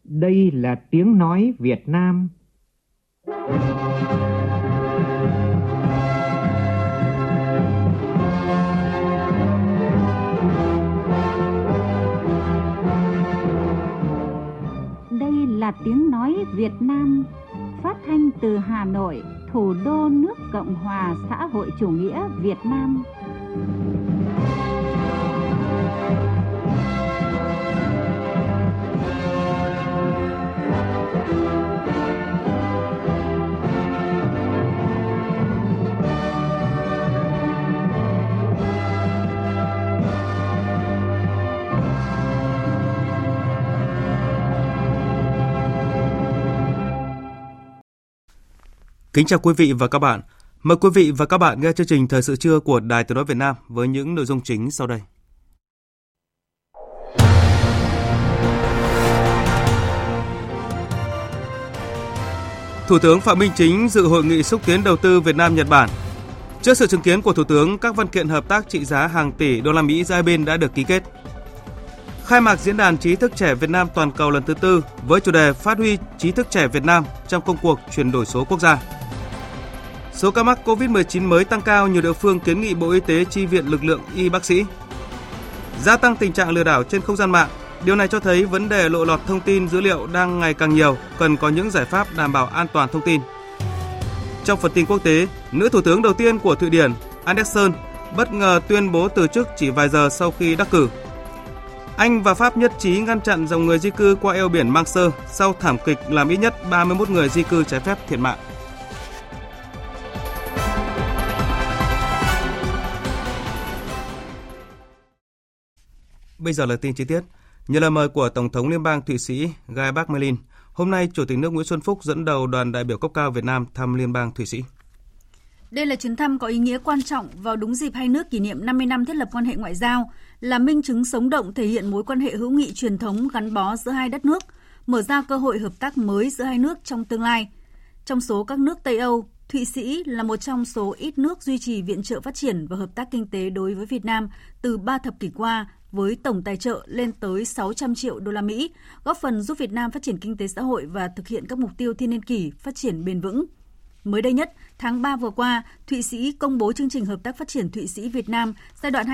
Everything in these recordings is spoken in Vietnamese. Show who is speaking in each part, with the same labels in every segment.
Speaker 1: Đây là tiếng nói Việt Nam.
Speaker 2: Đây là tiếng nói Việt Nam, phát thanh từ Hà Nội, thủ đô nước Cộng hòa xã hội chủ nghĩa Việt Nam.
Speaker 3: Kính chào quý vị và các bạn. Mời quý vị và các bạn nghe chương trình Thời sự trưa của Đài Tiếng nói Việt Nam với những nội dung chính sau đây. Thủ tướng Phạm Minh Chính dự hội nghị xúc tiến đầu tư Việt Nam Nhật Bản. Trước sự chứng kiến của Thủ tướng, các văn kiện hợp tác trị giá hàng tỷ đô la Mỹ giữa hai bên đã được ký kết. Khai mạc diễn đàn trí thức trẻ Việt Nam toàn cầu lần thứ 4 với chủ đề phát huy trí thức trẻ Việt Nam trong công cuộc chuyển đổi số quốc gia. Số ca mắc COVID-19 mới tăng cao, nhiều địa phương kiến nghị Bộ Y tế chi viện lực lượng y bác sĩ. Gia tăng tình trạng lừa đảo trên không gian mạng. Điều này cho thấy vấn đề lộ lọt thông tin dữ liệu đang ngày càng nhiều, cần có những giải pháp đảm bảo an toàn thông tin. Trong phần tin quốc tế, nữ thủ tướng đầu tiên của Thụy Điển, Anderson, bất ngờ tuyên bố từ chức chỉ vài giờ sau khi đắc cử. Anh và Pháp nhất trí ngăn chặn dòng người di cư qua eo biển Manche sau thảm kịch làm ít nhất 31 người di cư trái phép thiệt mạng. Bây giờ là tin chi tiết. Nhờ lời mời của Tổng thống Liên bang Thụy Sĩ Guy Parmelin, hôm nay Chủ tịch nước Nguyễn Xuân Phúc dẫn đầu đoàn đại biểu cấp cao Việt Nam thăm Liên bang Thụy Sĩ.
Speaker 4: Đây là chuyến thăm có ý nghĩa quan trọng vào đúng dịp hai nước kỷ niệm 50 năm thiết lập quan hệ ngoại giao, là minh chứng sống động thể hiện mối quan hệ hữu nghị truyền thống gắn bó giữa hai đất nước, mở ra cơ hội hợp tác mới giữa hai nước trong tương lai. Trong số các nước Tây Âu, Thụy Sĩ là một trong số ít nước duy trì viện trợ phát triển và hợp tác kinh tế đối với Việt Nam từ 3 thập kỷ qua, với tổng tài trợ lên tới 600 triệu đô la Mỹ, góp phần giúp Việt Nam phát triển kinh tế xã hội và thực hiện các mục tiêu thiên niên kỷ phát triển bền vững. Mới đây nhất, tháng 3 vừa qua, Thụy Sĩ công bố chương trình hợp tác phát triển Thụy Sĩ-Việt Nam giai đoạn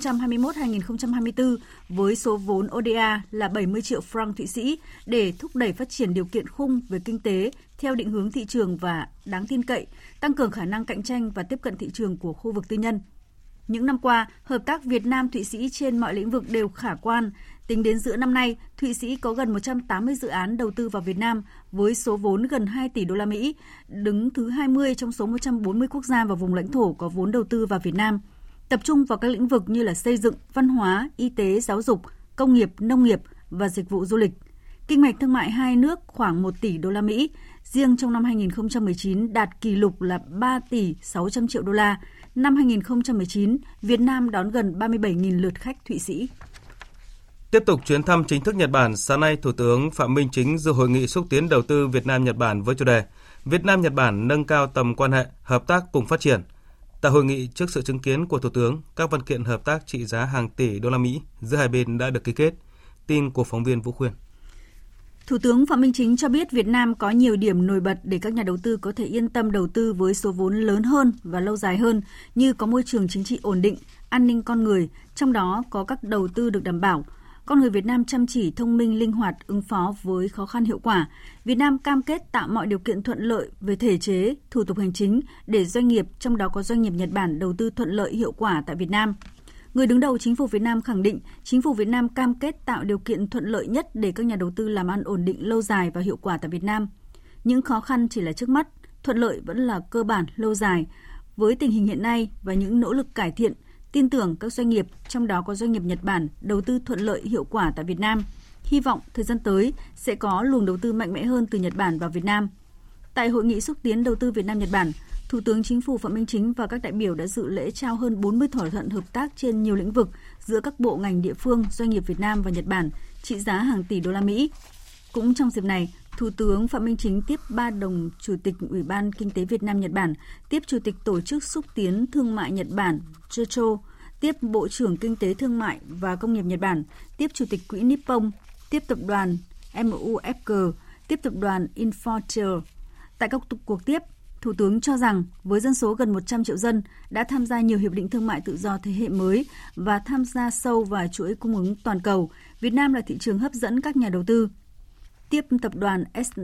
Speaker 4: 2021-2024 với số vốn ODA là 70 triệu franc Thụy Sĩ để thúc đẩy phát triển điều kiện khung về kinh tế theo định hướng thị trường và đáng tin cậy, tăng cường khả năng cạnh tranh và tiếp cận thị trường của khu vực tư nhân. Những năm qua, hợp tác Việt Nam-Thụy Sĩ trên mọi lĩnh vực đều khả quan. Tính đến giữa năm nay, Thụy Sĩ có gần 180 dự án đầu tư vào Việt Nam với số vốn gần 2 tỷ đô la Mỹ, đứng thứ 20 trong số 140 quốc gia và vùng lãnh thổ có vốn đầu tư vào Việt Nam, tập trung vào các lĩnh vực như là xây dựng, văn hóa, y tế, giáo dục, công nghiệp, nông nghiệp và dịch vụ du lịch. Kinh mạch thương mại hai nước khoảng 1 tỷ đô la Mỹ, riêng trong năm 2019 đạt kỷ lục là 3 tỷ 600 triệu đô la. Năm 2019, Việt Nam đón gần 37.000 lượt khách Thụy Sĩ.
Speaker 3: Tiếp tục chuyến thăm chính thức Nhật Bản, sáng nay Thủ tướng Phạm Minh Chính dự hội nghị xúc tiến đầu tư Việt Nam-Nhật Bản với chủ đề Việt Nam-Nhật Bản nâng cao tầm quan hệ, hợp tác cùng phát triển. Tại hội nghị, trước sự chứng kiến của Thủ tướng, các văn kiện hợp tác trị giá hàng tỷ đô la Mỹ giữa hai bên đã được ký kết. Tin của phóng viên Vũ Khuyên.
Speaker 4: Thủ tướng Phạm Minh Chính cho biết Việt Nam có nhiều điểm nổi bật để các nhà đầu tư có thể yên tâm đầu tư với số vốn lớn hơn và lâu dài hơn, như có môi trường chính trị ổn định, an ninh con người, trong đó có các đầu tư được đảm bảo. Con người Việt Nam chăm chỉ, thông minh, linh hoạt, ứng phó với khó khăn hiệu quả. Việt Nam cam kết tạo mọi điều kiện thuận lợi về thể chế, thủ tục hành chính để doanh nghiệp, trong đó có doanh nghiệp Nhật Bản đầu tư thuận lợi hiệu quả tại Việt Nam. Người đứng đầu Chính phủ Việt Nam khẳng định Chính phủ Việt Nam cam kết tạo điều kiện thuận lợi nhất để các nhà đầu tư làm ăn ổn định lâu dài và hiệu quả tại Việt Nam. Những khó khăn chỉ là trước mắt, thuận lợi vẫn là cơ bản lâu dài. Với tình hình hiện nay và những nỗ lực cải thiện, tin tưởng các doanh nghiệp, trong đó có doanh nghiệp Nhật Bản, đầu tư thuận lợi hiệu quả tại Việt Nam. Hy vọng thời gian tới sẽ có luồng đầu tư mạnh mẽ hơn từ Nhật Bản vào Việt Nam. Tại hội nghị xúc tiến đầu tư Việt Nam-Nhật Bản, Thủ tướng Chính phủ Phạm Minh Chính và các đại biểu đã dự lễ trao hơn 40 thỏa thuận hợp tác trên nhiều lĩnh vực giữa các bộ ngành địa phương, doanh nghiệp Việt Nam và Nhật Bản, trị giá hàng tỷ đô la Mỹ. Cũng trong dịp này, Thủ tướng Phạm Minh Chính tiếp 3 đồng Chủ tịch Ủy ban Kinh tế Việt Nam-Nhật Bản, tiếp Chủ tịch Tổ chức Xúc tiến Thương mại Nhật Bản JETRO, tiếp Bộ trưởng Kinh tế Thương mại và Công nghiệp Nhật Bản, tiếp Chủ tịch Quỹ Nippon, tiếp Tập đoàn MUFG tiếp tập đoàn Infratel. Tại các cuộc tiếp, Thủ tướng cho rằng với dân số gần 100 triệu dân đã tham gia nhiều hiệp định thương mại tự do thế hệ mới và tham gia sâu vào chuỗi cung ứng toàn cầu, Việt Nam là thị trường hấp dẫn các nhà đầu tư. Tiếp tập đoàn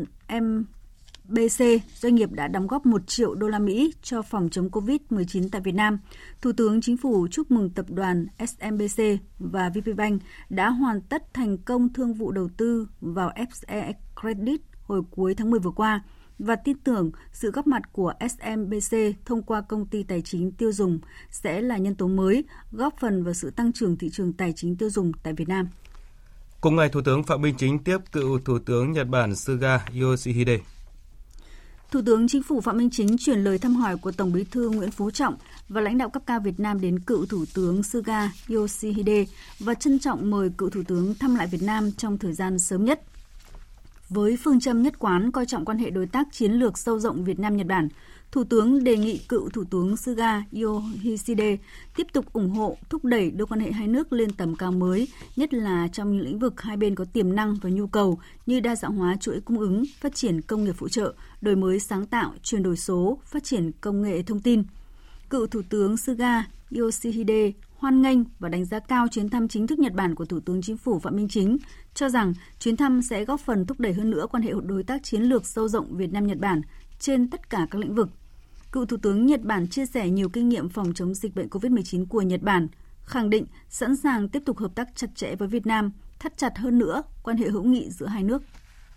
Speaker 4: SMBC, doanh nghiệp đã đóng góp 1 triệu đô la Mỹ cho phòng chống COVID-19 tại Việt Nam. Thủ tướng Chính phủ chúc mừng tập đoàn SMBC và VPBank đã hoàn tất thành công thương vụ đầu tư vào FE Credit hồi cuối tháng 10 vừa qua và tin tưởng sự góp mặt của SMBC thông qua công ty tài chính tiêu dùng sẽ là nhân tố mới góp phần vào sự tăng trưởng thị trường tài chính tiêu dùng tại Việt Nam.
Speaker 3: Cùng ngày, Thủ tướng Phạm Minh Chính tiếp cựu Thủ tướng Nhật Bản Suga Yoshihide.
Speaker 4: Thủ tướng Chính phủ Phạm Minh Chính chuyển lời thăm hỏi của Tổng Bí thư Nguyễn Phú Trọng và lãnh đạo cấp cao Việt Nam đến cựu Thủ tướng Suga Yoshihide và trân trọng mời cựu Thủ tướng thăm lại Việt Nam trong thời gian sớm nhất. Với phương châm nhất quán coi trọng quan hệ đối tác chiến lược sâu rộng Việt Nam-Nhật Bản, Thủ tướng đề nghị cựu Thủ tướng Suga Yoshihide tiếp tục ủng hộ, thúc đẩy đưa quan hệ hai nước lên tầm cao mới, nhất là trong những lĩnh vực hai bên có tiềm năng và nhu cầu như đa dạng hóa chuỗi cung ứng, phát triển công nghiệp phụ trợ, đổi mới sáng tạo, chuyển đổi số, phát triển công nghệ thông tin. Cựu Thủ tướng Suga Yoshihide hoan nghênh và đánh giá cao chuyến thăm chính thức Nhật Bản của Thủ tướng Chính phủ Phạm Minh Chính, cho rằng chuyến thăm sẽ góp phần thúc đẩy hơn nữa quan hệ đối tác chiến lược sâu rộng Việt Nam-Nhật Bản trên tất cả các lĩnh vực. Cựu Thủ tướng Nhật Bản chia sẻ nhiều kinh nghiệm phòng chống dịch bệnh COVID-19 của Nhật Bản, khẳng định sẵn sàng tiếp tục hợp tác chặt chẽ với Việt Nam, thắt chặt hơn nữa quan hệ hữu nghị giữa hai nước.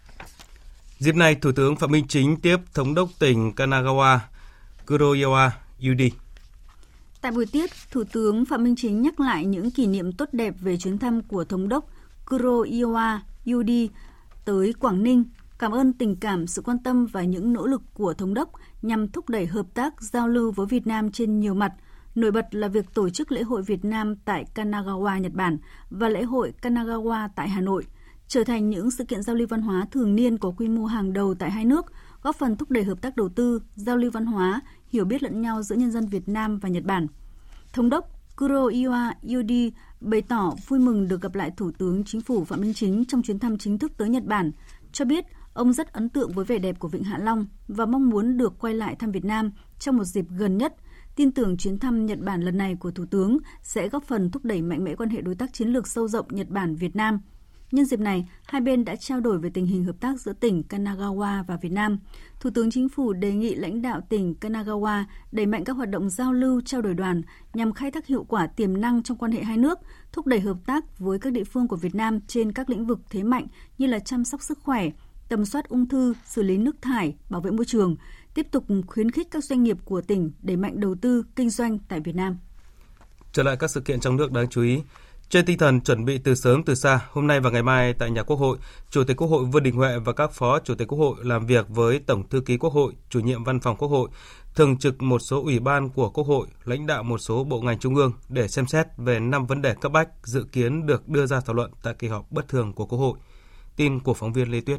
Speaker 3: Dịp này, Thủ tướng Phạm Minh Chính tiếp Thống đốc tỉnh Kanagawa Kuroyawa Yudi.
Speaker 4: Tại buổi tiếp, Thủ tướng Phạm Minh Chính nhắc lại những kỷ niệm tốt đẹp về chuyến thăm của Thống đốc Kuroyawa Yudi tới Quảng Ninh, cảm ơn tình cảm, sự quan tâm và những nỗ lực của Thống đốc nhằm thúc đẩy hợp tác, giao lưu với Việt Nam trên nhiều mặt. Nổi bật là việc tổ chức lễ hội Việt Nam tại Kanagawa, Nhật Bản và lễ hội Kanagawa tại Hà Nội, trở thành những sự kiện giao lưu văn hóa thường niên có quy mô hàng đầu tại hai nước, góp phần thúc đẩy hợp tác đầu tư, giao lưu văn hóa, hiểu biết lẫn nhau giữa nhân dân Việt Nam và Nhật Bản. Thống đốc Kuroyawa Yudi bày tỏ vui mừng được gặp lại Thủ tướng Chính phủ Phạm Minh Chính trong chuyến thăm chính thức tới Nhật Bản, cho biết ông rất ấn tượng với vẻ đẹp của Vịnh Hạ Long và mong muốn được quay lại thăm Việt Nam trong một dịp gần nhất. Tin tưởng chuyến thăm Nhật Bản lần này của Thủ tướng sẽ góp phần thúc đẩy mạnh mẽ quan hệ đối tác chiến lược sâu rộng Nhật Bản-Việt Nam. Nhân dịp này, hai bên đã trao đổi về tình hình hợp tác giữa tỉnh Kanagawa và Việt Nam. Thủ tướng Chính phủ đề nghị lãnh đạo tỉnh Kanagawa đẩy mạnh các hoạt động giao lưu, trao đổi đoàn nhằm khai thác hiệu quả tiềm năng trong quan hệ hai nước, thúc đẩy hợp tác với các địa phương của Việt Nam trên các lĩnh vực thế mạnh như là chăm sóc sức khỏe, tầm soát ung thư, xử lý nước thải, bảo vệ môi trường, tiếp tục khuyến khích các doanh nghiệp của tỉnh đẩy mạnh đầu tư, kinh doanh tại Việt Nam.
Speaker 3: Trở lại các sự kiện trong nước đáng chú ý. Trên tinh thần chuẩn bị từ sớm từ xa, hôm nay và ngày mai tại nhà Quốc hội, Chủ tịch Quốc hội Vương Đình Huệ và các Phó Chủ tịch Quốc hội làm việc với Tổng Thư ký Quốc hội, Chủ nhiệm Văn phòng Quốc hội, thường trực một số ủy ban của Quốc hội, lãnh đạo một số bộ ngành trung ương để xem xét về 5 vấn đề cấp bách dự kiến được đưa ra thảo luận tại kỳ họp bất thường của Quốc hội. Tin của phóng viên Lê Tuyết.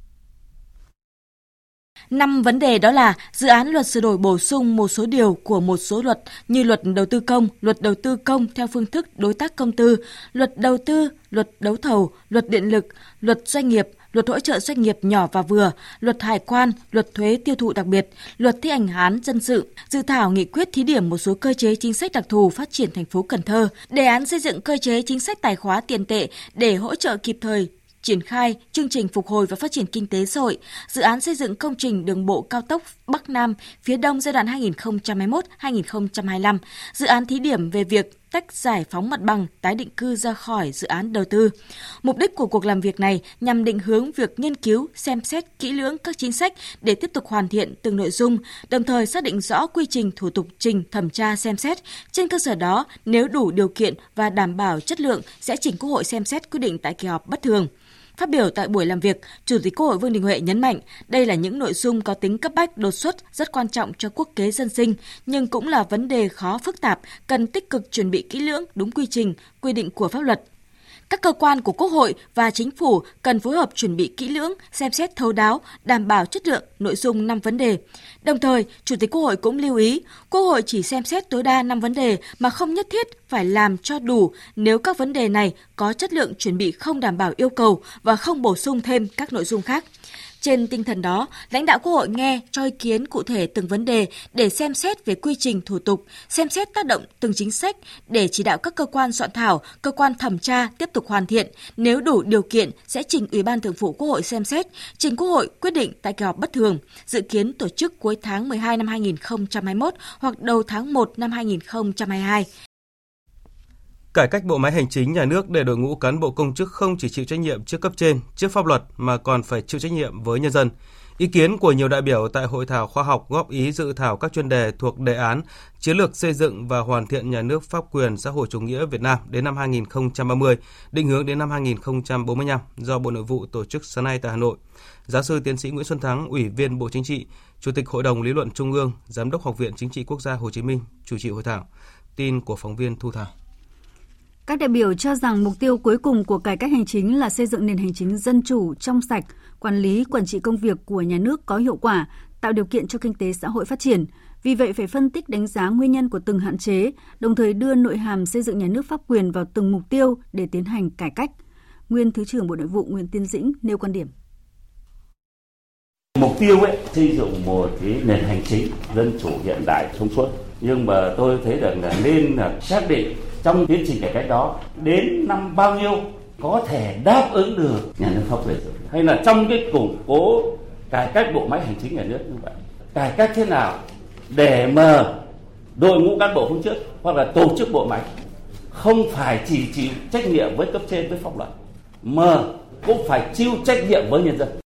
Speaker 5: 5 vấn đề đó là dự án luật sửa đổi bổ sung một số điều của một số luật như luật đầu tư công theo phương thức đối tác công tư, luật đầu tư, luật đấu thầu, luật điện lực, luật doanh nghiệp, luật hỗ trợ doanh nghiệp nhỏ và vừa, luật hải quan, luật thuế tiêu thụ đặc biệt, luật thi hành án dân sự, dự thảo nghị quyết thí điểm một số cơ chế chính sách đặc thù phát triển thành phố Cần Thơ, đề án xây dựng cơ chế chính sách tài khóa tiền tệ để hỗ trợ kịp thời triển khai chương trình phục hồi và phát triển kinh tế xã hội, dự án xây dựng công trình đường bộ cao tốc Bắc Nam phía Đông giai đoạn 2021-2025, dự án thí điểm về việc tách giải phóng mặt bằng tái định cư ra khỏi dự án đầu tư. Mục đích của cuộc làm việc này nhằm định hướng việc nghiên cứu, xem xét kỹ lưỡng các chính sách để tiếp tục hoàn thiện từng nội dung, đồng thời xác định rõ quy trình thủ tục trình thẩm tra xem xét. Trên cơ sở đó, nếu đủ điều kiện và đảm bảo chất lượng sẽ chỉnh Quốc hội xem xét quyết định tại kỳ họp bất thường. Phát biểu tại buổi làm việc, Chủ tịch Quốc hội Vương Đình Huệ nhấn mạnh đây là những nội dung có tính cấp bách, đột xuất, rất quan trọng cho quốc kế dân sinh, nhưng cũng là vấn đề khó phức tạp, cần tích cực chuẩn bị kỹ lưỡng, đúng quy trình, quy định của pháp luật. Các cơ quan của Quốc hội và Chính phủ cần phối hợp chuẩn bị kỹ lưỡng, xem xét thấu đáo, đảm bảo chất lượng nội dung 5 vấn đề. Đồng thời, Chủ tịch Quốc hội cũng lưu ý, Quốc hội chỉ xem xét tối đa 5 vấn đề mà không nhất thiết phải làm cho đủ nếu các vấn đề này có chất lượng chuẩn bị không đảm bảo yêu cầu và không bổ sung thêm các nội dung khác. Trên tinh thần đó, lãnh đạo Quốc hội nghe cho ý kiến cụ thể từng vấn đề để xem xét về quy trình thủ tục, xem xét tác động từng chính sách để chỉ đạo các cơ quan soạn thảo, cơ quan thẩm tra tiếp tục hoàn thiện. Nếu đủ điều kiện sẽ trình Ủy ban Thường vụ Quốc hội xem xét, trình Quốc hội quyết định tại kỳ họp bất thường, dự kiến tổ chức cuối tháng 12 năm 2021 hoặc đầu tháng 1 năm 2022.
Speaker 3: Cải cách bộ máy hành chính nhà nước để đội ngũ cán bộ công chức không chỉ chịu trách nhiệm trước cấp trên, trước pháp luật mà còn phải chịu trách nhiệm với nhân dân. Ý kiến của nhiều đại biểu tại hội thảo khoa học góp ý dự thảo các chuyên đề thuộc đề án Chiến lược xây dựng và hoàn thiện nhà nước pháp quyền xã hội chủ nghĩa Việt Nam đến năm 2030, định hướng đến năm 2045 do Bộ Nội vụ tổ chức sáng nay tại Hà Nội. Giáo sư tiến sĩ Nguyễn Xuân Thắng, Ủy viên Bộ Chính trị, Chủ tịch Hội đồng Lý luận Trung ương, Giám đốc Học viện Chính trị Quốc gia Hồ Chí Minh chủ trì hội thảo. Tin của phóng viên Thu Thảo.
Speaker 4: Các đại biểu cho rằng mục tiêu cuối cùng của cải cách hành chính là xây dựng nền hành chính dân chủ, trong sạch, quản lý, quản trị công việc của nhà nước có hiệu quả, tạo điều kiện cho kinh tế xã hội phát triển. Vì vậy phải phân tích đánh giá nguyên nhân của từng hạn chế, đồng thời đưa nội hàm xây dựng nhà nước pháp quyền vào từng mục tiêu để tiến hành cải cách. Nguyên Thứ trưởng Bộ Nội vụ Nguyễn Tiến Dĩnh nêu quan điểm.
Speaker 6: Mục tiêu xây dựng một cái nền hành chính dân chủ hiện đại thông suốt, nhưng mà tôi thấy rằng là nên là xác định trong tiến trình cải cách đó đến năm bao nhiêu có thể đáp ứng được nhà nước pháp quyền, hay là trong cái củng cố cải cách bộ máy hành chính nhà nước như vậy, cải cách thế nào để mà đội ngũ cán bộ công chức hoặc là tổ chức bộ máy không phải chỉ chịu trách nhiệm với cấp trên với pháp luật mà cũng phải chịu trách nhiệm với nhân dân.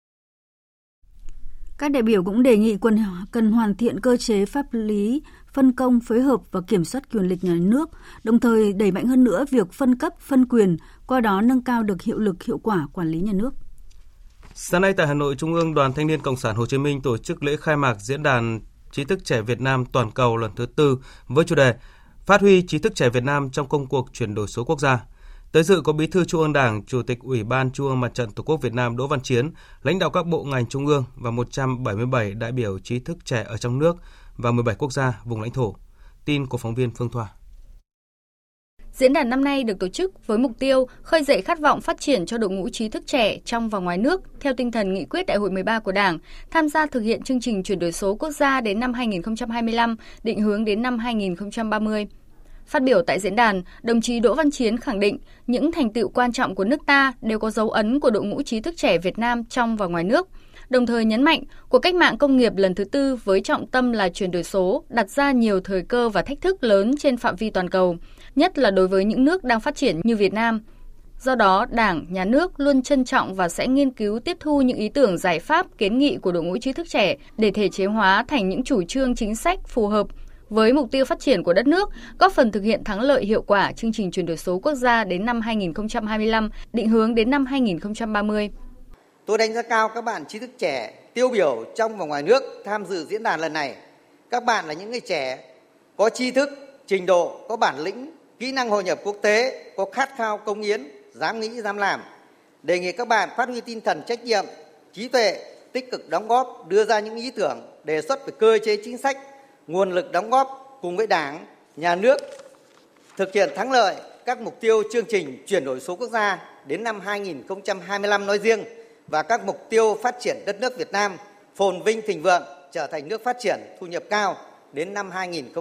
Speaker 4: Các đại biểu cũng đề nghị cần hoàn thiện cơ chế pháp lý, phân công, phối hợp và kiểm soát quyền lực nhà nước, đồng thời đẩy mạnh hơn nữa việc phân cấp, phân quyền, qua đó nâng cao được hiệu lực, hiệu quả quản lý nhà nước.
Speaker 3: Sáng nay tại Hà Nội, Trung ương Đoàn Thanh niên Cộng sản Hồ Chí Minh tổ chức lễ khai mạc Diễn đàn Trí thức trẻ Việt Nam toàn cầu lần thứ 4 với chủ đề Phát huy trí thức trẻ Việt Nam trong công cuộc chuyển đổi số quốc gia. Tới dự có Bí thư Trung ương Đảng, Chủ tịch Ủy ban Trung ương Mặt trận Tổ quốc Việt Nam Đỗ Văn Chiến, lãnh đạo các bộ ngành trung ương và 177 đại biểu trí thức trẻ ở trong nước và 17 quốc gia, vùng lãnh thổ. Tin của phóng viên Phương Thoa.
Speaker 7: Diễn đàn năm nay được tổ chức với mục tiêu khơi dậy khát vọng phát triển cho đội ngũ trí thức trẻ trong và ngoài nước theo tinh thần nghị quyết Đại hội 13 của Đảng, tham gia thực hiện chương trình chuyển đổi số quốc gia đến năm 2025, định hướng đến năm 2030. Phát biểu tại diễn đàn, đồng chí Đỗ Văn Chiến khẳng định những thành tựu quan trọng của nước ta đều có dấu ấn của đội ngũ trí thức trẻ Việt Nam trong và ngoài nước. Đồng thời nhấn mạnh, cuộc cách mạng công nghiệp lần thứ 4 với trọng tâm là chuyển đổi số đặt ra nhiều thời cơ và thách thức lớn trên phạm vi toàn cầu, nhất là đối với những nước đang phát triển như Việt Nam. Do đó, Đảng, Nhà nước luôn trân trọng và sẽ nghiên cứu tiếp thu những ý tưởng giải pháp, kiến nghị của đội ngũ trí thức trẻ để thể chế hóa thành những chủ trương chính sách phù hợp với mục tiêu phát triển của đất nước, góp phần thực hiện thắng lợi hiệu quả chương trình chuyển đổi số quốc gia đến năm 2025, định hướng đến năm 2030.
Speaker 8: Tôi đánh giá cao các bạn trí thức trẻ tiêu biểu trong và ngoài nước tham dự diễn đàn lần này. Các bạn là những người trẻ có tri thức, trình độ, có bản lĩnh, kỹ năng hội nhập quốc tế, có khát khao công hiến, dám nghĩ, dám làm. Đề nghị các bạn phát huy tinh thần trách nhiệm, trí tuệ, tích cực đóng góp, đưa ra những ý tưởng, đề xuất về cơ chế chính sách, nguồn lực đóng góp cùng với Đảng, Nhà nước thực hiện thắng lợi các mục tiêu chương trình chuyển đổi số quốc gia đến năm 2025 nói riêng và các mục tiêu phát triển đất nước Việt Nam phồn vinh thịnh vượng, trở thành nước phát triển thu nhập cao đến năm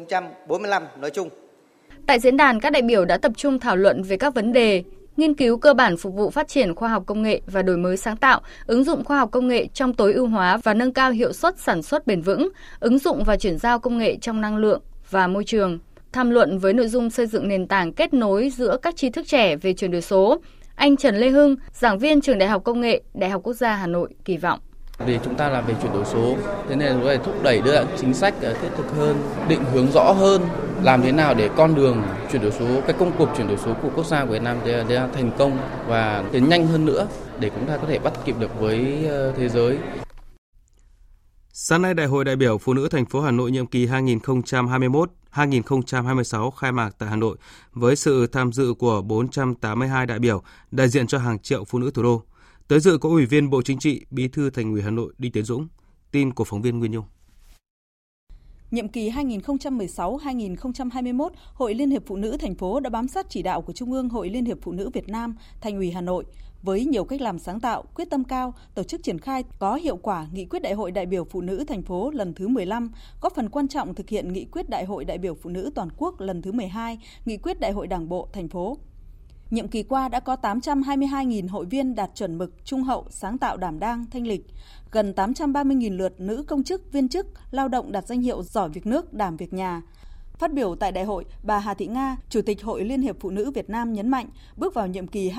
Speaker 8: 2045 nói chung.
Speaker 7: Tại diễn đàn, các đại biểu đã tập trung thảo luận về các vấn đề nghiên cứu cơ bản phục vụ phát triển khoa học công nghệ và đổi mới sáng tạo, ứng dụng khoa học công nghệ trong tối ưu hóa và nâng cao hiệu suất sản xuất bền vững, ứng dụng và chuyển giao công nghệ trong năng lượng và môi trường. Tham luận với nội dung xây dựng nền tảng kết nối giữa các trí thức trẻ về chuyển đổi số, anh Trần Lê Hưng, giảng viên Trường Đại học Công nghệ, Đại học Quốc gia Hà Nội kỳ vọng.
Speaker 9: Vì chúng ta làm về chuyển đổi số, thế nên chúng ta thúc đẩy đưa ra chính sách thiết thực hơn, định hướng rõ hơn, làm thế nào để con đường chuyển đổi số, cái công cuộc chuyển đổi số của quốc gia của Việt Nam để thành công và tiến nhanh hơn nữa để chúng ta có thể bắt kịp được với thế giới. Sáng nay, Đại hội đại biểu Phụ nữ thành phố Hà Nội nhiệm kỳ
Speaker 3: 2026 khai mạc tại Hà Nội với sự tham dự của 482 đại biểu đại diện cho hàng triệu phụ nữ thủ đô. Tới dự có Ủy viên Bộ Chính trị, Bí thư Thành ủy Hà Nội Đinh Tiến Dũng. Tin của phóng viên Nguyên Nhung.
Speaker 10: Nhiệm kỳ 2016-2021, Hội Liên hiệp Phụ nữ thành phố đã bám sát chỉ đạo của Trung ương Hội Liên hiệp Phụ nữ Việt Nam, Thành ủy Hà Nội, với nhiều cách làm sáng tạo, quyết tâm cao, tổ chức triển khai có hiệu quả nghị quyết Đại hội đại biểu phụ nữ thành phố lần thứ 15, góp phần quan trọng thực hiện nghị quyết Đại hội đại biểu phụ nữ toàn quốc lần thứ 12, nghị quyết Đại hội Đảng bộ thành phố. Nhiệm kỳ qua đã có 822.000 hội viên đạt chuẩn mực trung hậu, sáng tạo, đảm đang, thanh lịch, gần 830.000 lượt nữ công chức, viên chức, lao động đạt danh hiệu giỏi việc nước, đảm việc nhà. Phát biểu tại đại hội, bà Hà Thị Nga, Chủ tịch Hội Liên hiệp Phụ nữ Việt Nam nhấn mạnh, bước vào nhiệm kỳ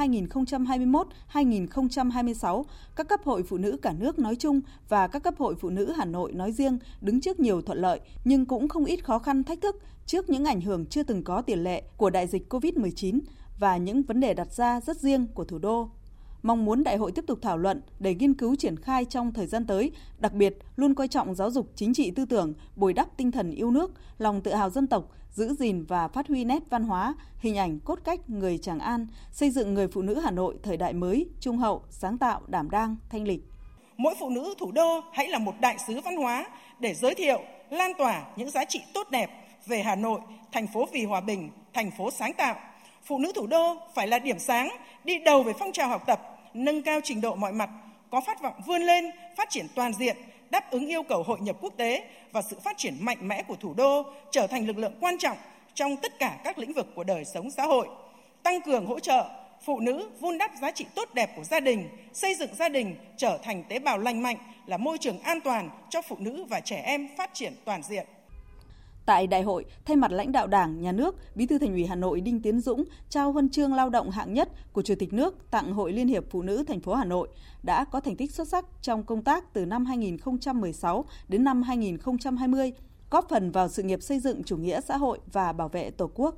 Speaker 10: 2021-2026, các cấp hội phụ nữ cả nước nói chung và các cấp hội phụ nữ Hà Nội nói riêng đứng trước nhiều thuận lợi, nhưng cũng không ít khó khăn thách thức trước những ảnh hưởng chưa từng có tiền lệ của đại dịch COVID-19 và những vấn đề đặt ra rất riêng của thủ đô. Mong muốn đại hội tiếp tục thảo luận để nghiên cứu triển khai trong thời gian tới, đặc biệt luôn coi trọng giáo dục chính trị tư tưởng, bồi đắp tinh thần yêu nước, lòng tự hào dân tộc, giữ gìn và phát huy nét văn hóa, hình ảnh cốt cách người Tràng An, xây dựng người phụ nữ Hà Nội thời đại mới, trung hậu, sáng tạo, đảm đang, thanh lịch.
Speaker 11: Mỗi phụ nữ thủ đô hãy là một đại sứ văn hóa để giới thiệu, lan tỏa những giá trị tốt đẹp về Hà Nội, thành phố vì hòa bình, thành phố sáng tạo. Phụ nữ thủ đô phải là điểm sáng, đi đầu về phong trào học tập, nâng cao trình độ mọi mặt, có khát vọng vươn lên, phát triển toàn diện, đáp ứng yêu cầu hội nhập quốc tế và sự phát triển mạnh mẽ của thủ đô, trở thành lực lượng quan trọng trong tất cả các lĩnh vực của đời sống xã hội. Tăng cường hỗ trợ phụ nữ vun đắp giá trị tốt đẹp của gia đình, xây dựng gia đình trở thành tế bào lành mạnh, là môi trường an toàn cho phụ nữ và trẻ em phát triển toàn diện.
Speaker 10: Tại đại hội, thay mặt lãnh đạo Đảng, Nhà nước, Bí thư Thành ủy Hà Nội Đinh Tiến Dũng trao huân chương lao động hạng nhất của Chủ tịch nước tặng Hội Liên hiệp Phụ nữ thành phố Hà Nội đã có thành tích xuất sắc trong công tác từ năm 2016 đến năm 2020, góp phần vào sự nghiệp xây dựng chủ nghĩa xã hội và bảo vệ Tổ quốc.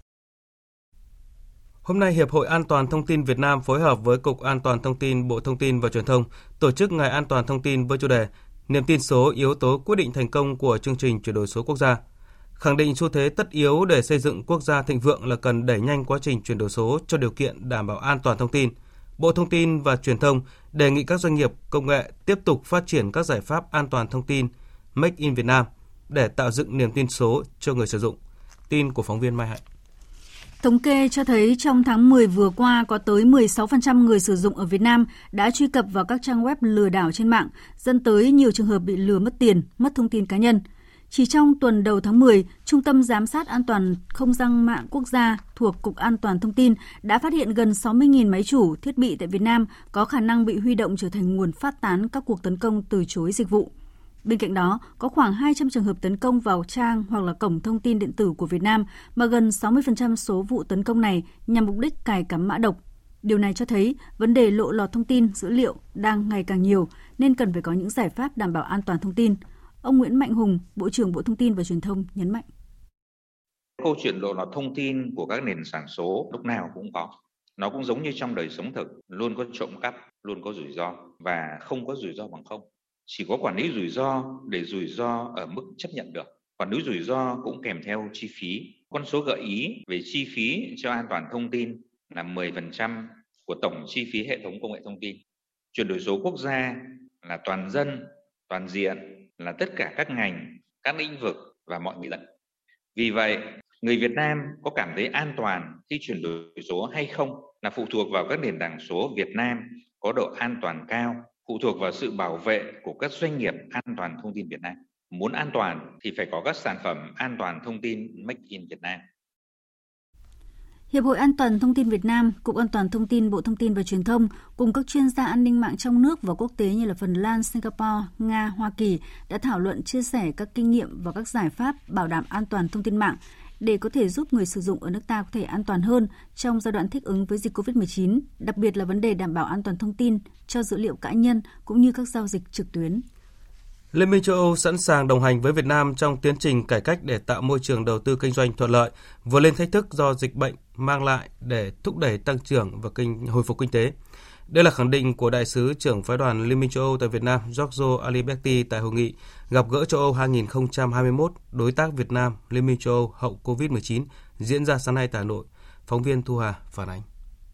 Speaker 3: Hôm nay, Hiệp hội An toàn Thông tin Việt Nam phối hợp với Cục An toàn Thông tin Bộ Thông tin và Truyền thông tổ chức Ngày An toàn Thông tin với chủ đề Niềm tin số, yếu tố quyết định thành công của chương trình chuyển đổi số quốc gia. Khẳng định xu thế tất yếu để xây dựng quốc gia thịnh vượng là cần đẩy nhanh quá trình chuyển đổi số cho điều kiện đảm bảo an toàn thông tin. Bộ Thông tin và Truyền thông đề nghị các doanh nghiệp công nghệ tiếp tục phát triển các giải pháp an toàn thông tin Make in Việt Nam để tạo dựng niềm tin số cho người sử dụng. Tin của phóng viên Mai Hạnh.
Speaker 4: Thống kê cho thấy trong tháng 10 vừa qua có tới 16% người sử dụng ở Việt Nam đã truy cập vào các trang web lừa đảo trên mạng, dẫn tới nhiều trường hợp bị lừa mất tiền, mất thông tin cá nhân. Chỉ trong tuần đầu tháng 10, Trung tâm Giám sát An toàn Không gian mạng quốc gia thuộc Cục An toàn Thông tin đã phát hiện gần 60.000 máy chủ, thiết bị tại Việt Nam có khả năng bị huy động trở thành nguồn phát tán các cuộc tấn công từ chối dịch vụ. Bên cạnh đó, có khoảng 200 trường hợp tấn công vào trang hoặc là cổng thông tin điện tử của Việt Nam, mà gần 60% số vụ tấn công này nhằm mục đích cài cắm mã độc. Điều này cho thấy vấn đề lộ lọt thông tin, dữ liệu đang ngày càng nhiều, nên cần phải có những giải pháp đảm bảo an toàn thông tin. Ông Nguyễn Mạnh Hùng, Bộ trưởng Bộ Thông tin và Truyền thông nhấn mạnh.
Speaker 12: Câu chuyện lộ lọt thông tin của các nền tảng số lúc nào cũng có. Nó cũng giống như trong đời sống thực, luôn có trộm cắp, luôn có rủi ro và không có rủi ro bằng không. Chỉ có quản lý rủi ro để rủi ro ở mức chấp nhận được. Quản lý rủi ro cũng kèm theo chi phí. Con số gợi ý về chi phí cho an toàn thông tin là 10% của tổng chi phí hệ thống công nghệ thông tin. Chuyển đổi số quốc gia là toàn dân, toàn diện, là tất cả các ngành, các lĩnh vực và mọi người dân. Vì vậy, người Việt Nam có cảm thấy an toàn khi chuyển đổi số hay không là phụ thuộc vào các nền tảng số Việt Nam có độ an toàn cao, phụ thuộc vào sự bảo vệ của các doanh nghiệp an toàn thông tin Việt Nam. Muốn an toàn thì phải có các sản phẩm an toàn thông tin Make in Việt Nam.
Speaker 4: Hiệp hội An toàn Thông tin Việt Nam, Cục An toàn Thông tin Bộ Thông tin và Truyền thông cùng các chuyên gia an ninh mạng trong nước và quốc tế như là Phần Lan, Singapore, Nga, Hoa Kỳ đã thảo luận chia sẻ các kinh nghiệm và các giải pháp bảo đảm an toàn thông tin mạng để có thể giúp người sử dụng ở nước ta có thể an toàn hơn trong giai đoạn thích ứng với dịch COVID-19, đặc biệt là vấn đề đảm bảo an toàn thông tin cho dữ liệu cá nhân cũng như các giao dịch trực tuyến.
Speaker 3: Liên minh châu Âu sẵn sàng đồng hành với Việt Nam trong tiến trình cải cách để tạo môi trường đầu tư kinh doanh thuận lợi, vượt lên thách thức do dịch bệnh mang lại để thúc đẩy tăng trưởng và hồi phục kinh tế. Đây là khẳng định của Đại sứ trưởng phái đoàn Liên minh châu Âu tại Việt Nam Giorgio Aliberti tại hội nghị gặp gỡ châu Âu 2021 đối tác Việt Nam Liên minh châu Âu hậu Covid-19 diễn ra sáng nay tại Hà Nội. Phóng viên Thu Hà phản ánh.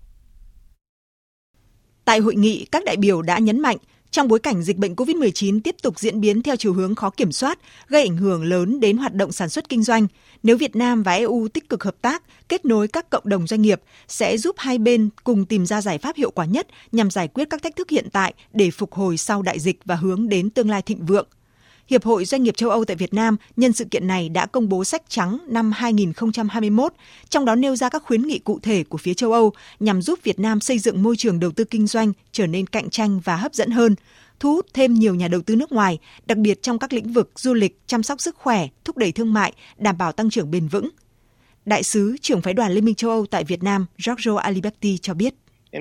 Speaker 13: Tại hội nghị, các đại biểu đã nhấn mạnh trong bối cảnh dịch bệnh COVID-19 tiếp tục diễn biến theo chiều hướng khó kiểm soát, gây ảnh hưởng lớn đến hoạt động sản xuất kinh doanh, nếu Việt Nam và EU tích cực hợp tác, kết nối các cộng đồng doanh nghiệp, sẽ giúp hai bên cùng tìm ra giải pháp hiệu quả nhất nhằm giải quyết các thách thức hiện tại để phục hồi sau đại dịch và hướng đến tương lai thịnh vượng. Hiệp hội Doanh nghiệp châu Âu tại Việt Nam nhân sự kiện này đã công bố sách trắng năm 2021, trong đó nêu ra các khuyến nghị cụ thể của phía châu Âu nhằm giúp Việt Nam xây dựng môi trường đầu tư kinh doanh trở nên cạnh tranh và hấp dẫn hơn, thu hút thêm nhiều nhà đầu tư nước ngoài, đặc biệt trong các lĩnh vực du lịch, chăm sóc sức khỏe, thúc đẩy thương mại, đảm bảo tăng trưởng bền vững. Đại sứ trưởng phái đoàn Liên minh châu Âu tại Việt Nam Giorgio Aliberti cho biết.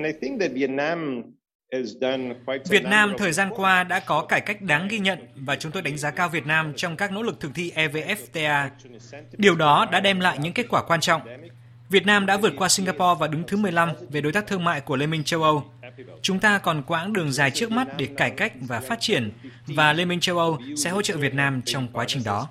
Speaker 14: Việt Nam thời gian qua đã có cải cách đáng ghi nhận và chúng tôi đánh giá cao Việt Nam trong các nỗ lực thực thi EVFTA. Điều đó đã đem lại những kết quả quan trọng. Việt Nam đã vượt qua Singapore và đứng thứ 15 về đối tác thương mại của Liên minh châu Âu. Chúng ta còn quãng đường dài trước mắt để cải cách và phát triển, và Liên minh châu Âu sẽ hỗ trợ Việt Nam trong quá trình đó.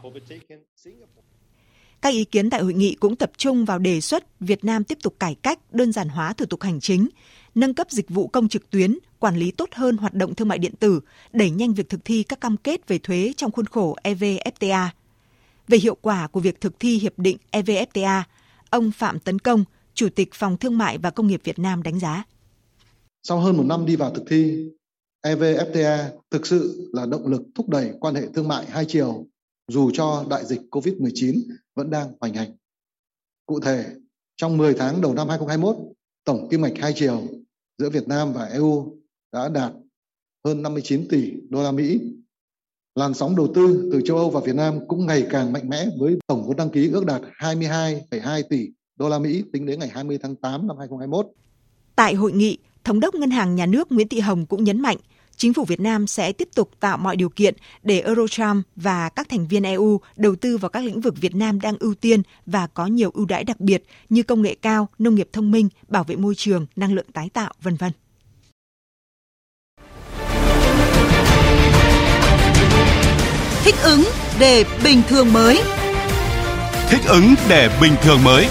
Speaker 13: Các ý kiến tại hội nghị cũng tập trung vào đề xuất Việt Nam tiếp tục cải cách, đơn giản hóa thủ tục hành chính, nâng cấp dịch vụ công trực tuyến, quản lý tốt hơn hoạt động thương mại điện tử, đẩy nhanh việc thực thi các cam kết về thuế trong khuôn khổ EVFTA. Về hiệu quả của việc thực thi hiệp định EVFTA, ông Phạm Tấn Công, Chủ tịch Phòng Thương mại và Công nghiệp Việt Nam đánh giá.
Speaker 15: Sau hơn một năm đi vào thực thi, EVFTA thực sự là động lực thúc đẩy quan hệ thương mại hai chiều, dù cho đại dịch COVID-19 vẫn đang hoành hành. Cụ thể, trong 10 tháng đầu năm 2021, tổng kim ngạch hai chiều giữa Việt Nam và EU đã đạt hơn 59 tỷ đô la Mỹ. Làn sóng đầu tư từ châu Âu và Việt Nam cũng ngày càng mạnh mẽ với tổng vốn đăng ký ước đạt 22,2 tỷ đô la Mỹ tính đến ngày 20 tháng 8 năm 2021.
Speaker 13: Tại hội nghị, Thống đốc Ngân hàng Nhà nước Nguyễn Thị Hồng cũng nhấn mạnh, Chính phủ Việt Nam sẽ tiếp tục tạo mọi điều kiện để Eurocharm và các thành viên EU đầu tư vào các lĩnh vực Việt Nam đang ưu tiên và có nhiều ưu đãi đặc biệt như công nghệ cao, nông nghiệp thông minh, bảo vệ môi trường, năng lượng tái tạo, v.v.
Speaker 16: Thích ứng để bình thường mới.
Speaker 17: Thích ứng để bình thường mới.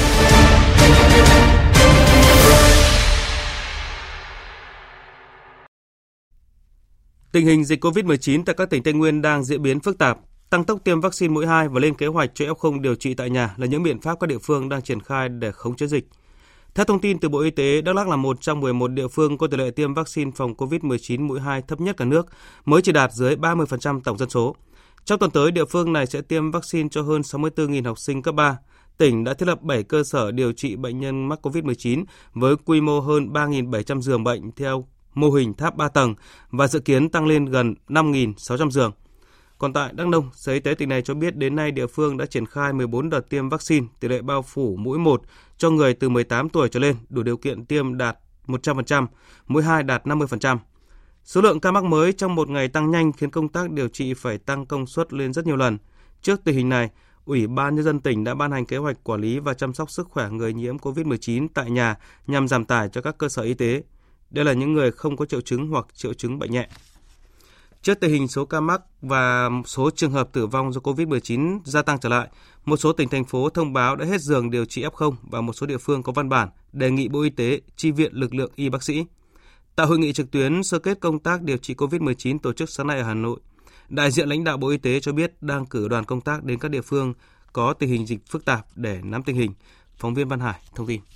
Speaker 3: Tình hình dịch COVID-19 tại các tỉnh Tây Nguyên đang diễn biến phức tạp. Tăng tốc tiêm vaccine mũi 2 và lên kế hoạch cho F0 điều trị tại nhà là những biện pháp các địa phương đang triển khai để khống chế dịch. Theo thông tin từ Bộ Y tế, Đắk Lắk là một trong 11 địa phương có tỷ lệ tiêm vaccine phòng COVID-19 mũi 2 thấp nhất cả nước, mới chỉ đạt dưới 30% tổng dân số. Trong tuần tới, địa phương này sẽ tiêm vaccine cho hơn 64.000 học sinh cấp 3. Tỉnh đã thiết lập 7 cơ sở điều trị bệnh nhân mắc COVID-19 với quy mô hơn 3.700 giường bệnh theo mô hình tháp 3 tầng và dự kiến tăng lên gần 5.600 giường. Còn tại Đắk Nông, Sở Y tế tỉnh này cho biết đến nay địa phương đã triển khai 14 đợt tiêm vaccine, tỷ lệ bao phủ mũi 1 cho người từ 18 tuổi trở lên đủ điều kiện tiêm đạt 100%, mũi 2 đạt 50%. Số lượng ca mắc mới trong một ngày tăng nhanh khiến công tác điều trị phải tăng công suất lên rất nhiều lần. Trước tình hình này, Ủy ban Nhân dân tỉnh đã ban hành kế hoạch quản lý và chăm sóc sức khỏe người nhiễm COVID-19 tại nhà nhằm giảm tải cho các cơ sở y tế. Đây là những người không có triệu chứng hoặc triệu chứng bệnh nhẹ. Trước tình hình số ca mắc và số trường hợp tử vong do COVID-19 gia tăng trở lại, một số tỉnh, thành phố thông báo đã hết giường điều trị F0 và một số địa phương có văn bản đề nghị Bộ Y tế chi viện lực lượng y bác sĩ. Tại hội nghị trực tuyến sơ kết công tác điều trị COVID-19 tổ chức sáng nay ở Hà Nội, đại diện lãnh đạo Bộ Y tế cho biết đang cử đoàn công tác đến các địa phương có tình hình dịch phức tạp để nắm tình hình. Phóng viên Văn Hải thông tin.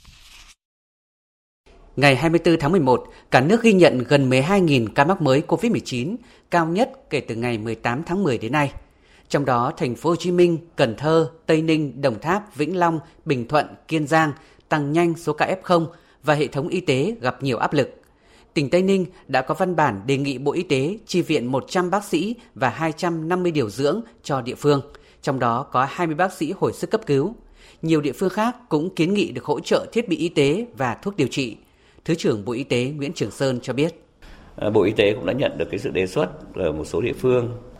Speaker 18: Ngày 24 tháng 11, cả nước ghi nhận gần 12.000 ca mắc mới COVID-19, cao nhất kể từ ngày 18 tháng 10 đến nay. Trong đó, thành phố Hồ Chí Minh, Cần Thơ, Tây Ninh, Đồng Tháp, Vĩnh Long, Bình Thuận, Kiên Giang tăng nhanh số ca F0 và hệ thống y tế gặp nhiều áp lực. Tỉnh Tây Ninh đã có văn bản đề nghị Bộ Y tế chi viện 100 bác sĩ và 250 điều dưỡng cho địa phương, trong đó có 20 bác sĩ hồi sức cấp cứu. Nhiều địa phương khác cũng kiến nghị được hỗ trợ thiết bị y tế và thuốc điều trị. Thứ trưởng Bộ Y tế Nguyễn Trường Sơn cho biết.
Speaker 19: Bộ Y tế cũng đã nhận được cái sự đề xuất ở một số địa phương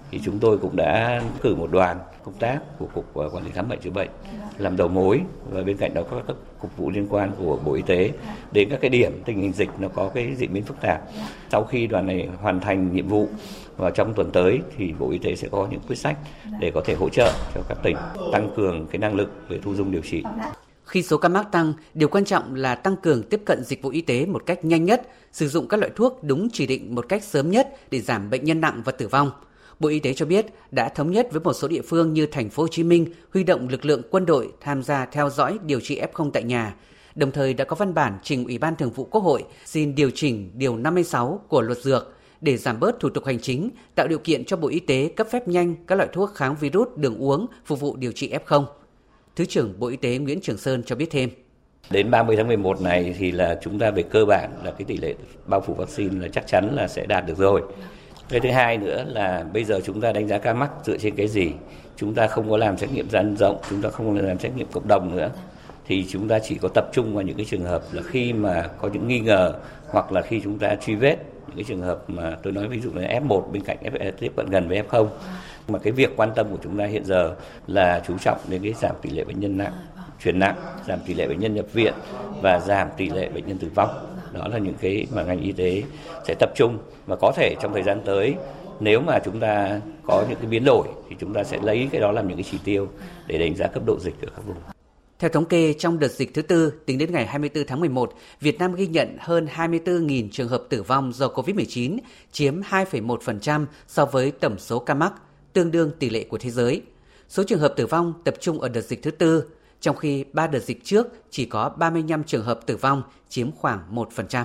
Speaker 19: thì chúng tôi cũng đã cử một đoàn công tác của Cục Quản lý Khám bệnh chữa bệnh làm đầu mối, và bên cạnh đó có các cục vụ liên quan của Bộ Y tế đến các cái điểm tình hình dịch nó có cái diễn biến phức tạp. Sau khi đoàn này hoàn thành nhiệm vụ và trong tuần tới thì Bộ Y tế sẽ có những quyết sách để có thể hỗ trợ cho các tỉnh tăng cường cái năng lực về thu dung điều trị.
Speaker 18: Khi số ca mắc tăng, điều quan trọng là tăng cường tiếp cận dịch vụ y tế một cách nhanh nhất, sử dụng các loại thuốc đúng chỉ định một cách sớm nhất để giảm bệnh nhân nặng và tử vong. Bộ Y tế cho biết đã thống nhất với một số địa phương như Thành phố Hồ Chí Minh huy động lực lượng quân đội tham gia theo dõi điều trị F0 tại nhà. Đồng thời đã có văn bản trình Ủy ban Thường vụ Quốc hội xin điều chỉnh điều 56 của Luật Dược để giảm bớt thủ tục hành chính, tạo điều kiện cho Bộ Y tế cấp phép nhanh các loại thuốc kháng virus đường uống phục vụ điều trị F0. Thứ trưởng Bộ Y tế Nguyễn Trường Sơn cho biết thêm.
Speaker 19: Đến 30 tháng 11 này thì là chúng ta về cơ bản là cái tỷ lệ bao phủ vaccine là chắc chắn là sẽ đạt được rồi. Cái thứ hai nữa là bây giờ chúng ta đánh giá ca mắc dựa trên cái gì? Chúng ta không có làm xét nghiệm nhân rộng, chúng ta không làm xét nghiệm cộng đồng nữa. Thì chúng ta chỉ có tập trung vào những cái trường hợp là khi mà có những nghi ngờ hoặc là khi chúng ta truy vết những cái trường hợp mà tôi nói ví dụ là F1 bên cạnh tiếp cận gần với F0. Mà cái việc quan tâm của chúng ta hiện giờ là chú trọng đến cái giảm tỷ lệ bệnh nhân nặng, chuyển nặng, giảm tỷ lệ bệnh nhân nhập viện và giảm tỷ lệ bệnh nhân tử vong. Đó là những cái mà ngành y tế sẽ tập trung, và có thể trong thời gian tới nếu mà chúng ta có những cái biến đổi thì chúng ta sẽ lấy cái đó làm những cái chỉ tiêu để đánh giá cấp độ dịch ở các vùng.
Speaker 18: Theo thống kê, trong đợt dịch thứ tư, tính đến ngày 24 tháng 11, Việt Nam ghi nhận hơn 24.000 trường hợp tử vong do COVID-19, chiếm 2,1% so với tổng số ca mắc, tương đương tỷ lệ của thế giới. Số trường hợp tử vong tập trung ở đợt dịch thứ tư, trong khi 3 đợt dịch trước chỉ có 35 trường hợp tử vong, chiếm khoảng 1%.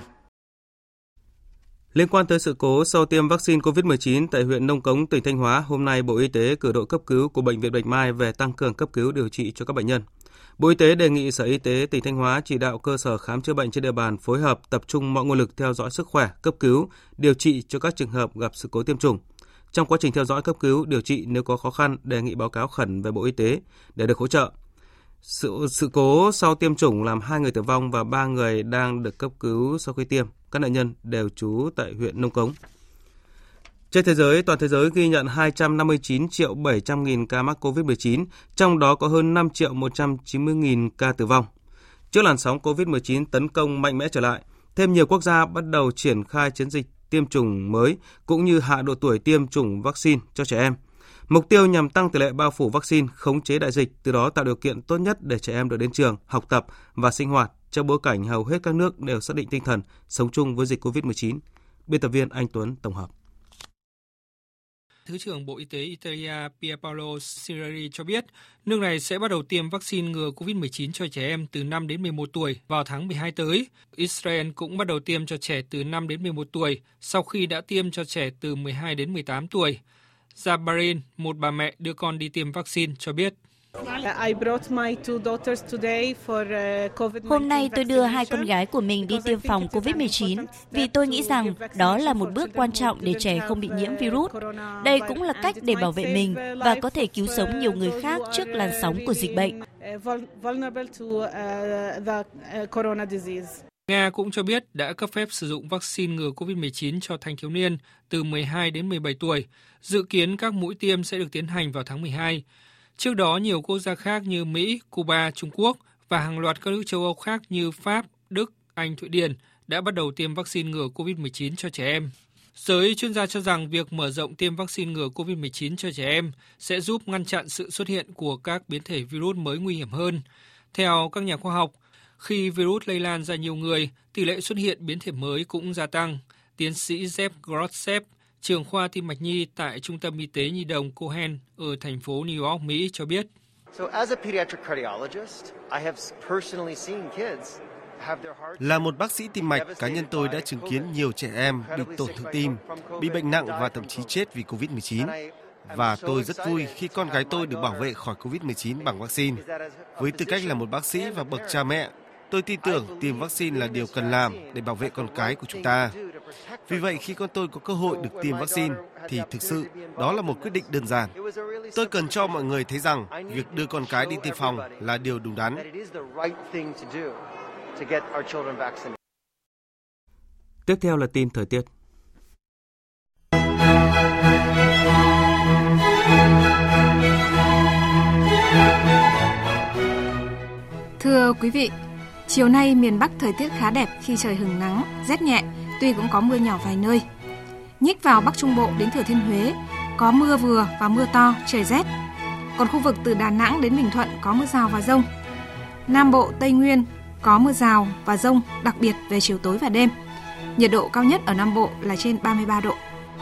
Speaker 3: Liên quan tới sự cố sau tiêm vaccine COVID-19 tại huyện Nông Cống, tỉnh Thanh Hóa, hôm nay Bộ Y tế cử đội cấp cứu của Bệnh viện Bạch Mai về tăng cường cấp cứu điều trị cho các bệnh nhân. Bộ Y tế đề nghị Sở Y tế tỉnh Thanh Hóa chỉ đạo cơ sở khám chữa bệnh trên địa bàn phối hợp tập trung mọi nguồn lực theo dõi sức khỏe, cấp cứu, điều trị cho các trường hợp gặp sự cố tiêm chủng. Trong quá trình theo dõi cấp cứu, điều trị nếu có khó khăn, đề nghị báo cáo khẩn về Bộ Y tế để được hỗ trợ. Sự cố sau tiêm chủng làm 2 người tử vong và 3 người đang được cấp cứu sau khi tiêm. Các nạn nhân đều trú tại huyện Nông Cống. Trên thế giới, toàn thế giới ghi nhận 259.700.000 ca mắc COVID-19, trong đó có hơn 5.190.000 ca tử vong. Trước làn sóng COVID-19 tấn công mạnh mẽ trở lại, thêm nhiều quốc gia bắt đầu triển khai chiến dịch tiêm chủng mới cũng như hạ độ tuổi tiêm chủng vaccine cho trẻ em. Mục tiêu nhằm tăng tỷ lệ bao phủ vaccine, khống chế đại dịch, từ đó tạo điều kiện tốt nhất để trẻ em được đến trường, học tập và sinh hoạt trong bối cảnh hầu hết các nước đều xác định tinh thần sống chung với dịch COVID-19. Biên tập viên Anh Tuấn tổng hợp.
Speaker 14: Thứ trưởng Bộ Y tế Italia Pierpaolo Sireri cho biết, nước này sẽ bắt đầu tiêm vaccine ngừa COVID-19 cho trẻ em từ 5 đến 11 tuổi vào tháng 12 tới. Israel cũng bắt đầu tiêm cho trẻ từ 5 đến 11 tuổi sau khi đã tiêm cho trẻ từ 12 đến 18 tuổi. Zabarin, một bà mẹ đưa con đi tiêm vaccine, cho biết.
Speaker 20: Hôm nay tôi đưa 2 con gái của mình đi tiêm phòng COVID-19 vì tôi nghĩ rằng đó là một bước quan trọng để trẻ không bị nhiễm virus. Đây cũng là cách để bảo vệ mình và có thể cứu sống nhiều người khác trước làn sóng của dịch bệnh.
Speaker 14: Nga cũng cho biết đã cấp phép sử dụng vaccine ngừa COVID-19 cho thanh thiếu niên từ 12 đến 17 tuổi. Dự kiến các mũi tiêm sẽ được tiến hành vào tháng 12. Trước đó, nhiều quốc gia khác như Mỹ, Cuba, Trung Quốc và hàng loạt các nước châu Âu khác như Pháp, Đức, Anh, Thụy Điển đã bắt đầu tiêm vaccine ngừa COVID-19 cho trẻ em. Giới chuyên gia cho rằng việc mở rộng tiêm vaccine ngừa COVID-19 cho trẻ em sẽ giúp ngăn chặn sự xuất hiện của các biến thể virus mới nguy hiểm hơn. Theo các nhà khoa học, khi virus lây lan ra nhiều người, tỷ lệ xuất hiện biến thể mới cũng gia tăng. Tiến sĩ Jeff Grotzev, trưởng khoa tim mạch nhi tại Trung tâm Y tế Nhi đồng Cohen ở thành phố New York, Mỹ cho biết.
Speaker 21: Là một bác sĩ tim mạch, cá nhân tôi đã chứng kiến nhiều trẻ em bị tổn thương tim, bị bệnh nặng và thậm chí chết vì COVID-19. Và tôi rất vui khi con gái tôi được bảo vệ khỏi COVID-19 bằng vaccine. Với tư cách là một bác sĩ và bậc cha mẹ, tôi tin tưởng tiêm vaccine là điều cần làm để bảo vệ con cái của chúng ta. Vì vậy, khi con tôi có cơ hội được tiêm vaccine, thì thực sự đó là một quyết định đơn giản. Tôi cần cho mọi người thấy rằng việc đưa con cái đi tiêm phòng là điều đúng đắn.
Speaker 3: Tiếp theo là tin thời tiết.
Speaker 1: Thưa quý vị, chiều nay miền Bắc thời tiết khá đẹp khi trời hửng nắng, rét nhẹ, tuy cũng có mưa nhỏ vài nơi. Nhích vào Bắc Trung Bộ đến Thừa Thiên Huế, có mưa vừa và mưa to, trời rét. Còn khu vực từ Đà Nẵng đến Bình Thuận có mưa rào và dông. Nam Bộ, Tây Nguyên có mưa rào và dông, đặc biệt về chiều tối và đêm. Nhiệt độ cao nhất ở Nam Bộ là trên 33 độ.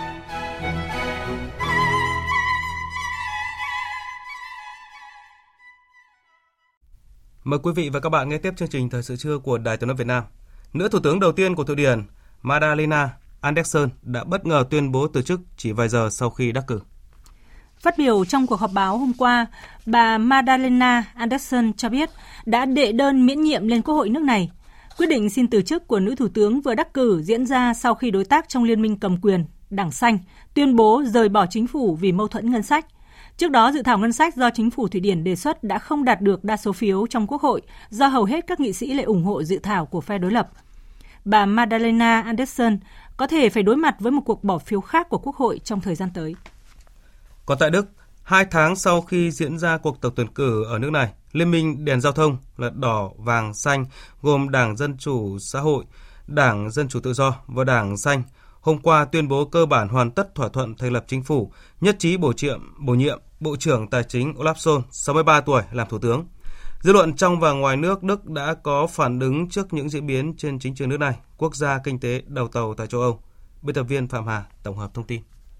Speaker 3: Mời quý vị và các bạn nghe tiếp chương trình Thời sự trưa của Đài Tiếng nói Việt Nam. Nữ thủ tướng đầu tiên của Thụy Điển, Magdalena Andersson đã bất ngờ tuyên bố từ chức chỉ vài giờ sau khi đắc cử.
Speaker 22: Phát biểu trong cuộc họp báo hôm qua, bà Magdalena Andersson cho biết đã đệ đơn miễn nhiệm lên Quốc hội nước này. Quyết định xin từ chức của nữ thủ tướng vừa đắc cử diễn ra sau khi đối tác trong liên minh cầm quyền, Đảng Xanh, tuyên bố rời bỏ chính phủ vì mâu thuẫn ngân sách. Trước đó, dự thảo ngân sách do chính phủ Thụy Điển đề xuất đã không đạt được đa số phiếu trong Quốc hội do hầu hết các nghị sĩ lại ủng hộ dự thảo của phe đối lập. Bà Magdalena Andersson có thể phải đối mặt với một cuộc bỏ phiếu khác của Quốc hội trong thời gian tới.
Speaker 3: Còn tại Đức, 2 tháng sau khi diễn ra cuộc tổng tuyển cử ở nước này, Liên minh đèn giao thông là đỏ, vàng, xanh gồm Đảng Dân Chủ Xã hội, Đảng Dân Chủ Tự do và Đảng Xanh hôm qua tuyên bố cơ bản hoàn tất thỏa thuận thành lập chính phủ, nhất trí bổ nhiệm Bộ trưởng Tài chính Olaf Scholz, 63 tuổi, làm thủ tướng. Dư luận trong và ngoài nước Đức đã có phản ứng trước những diễn biến trên chính trường nước này, quốc gia kinh tế đầu tàu tại châu Âu. Biên tập viên Phạm Hà tổng hợp thông tin.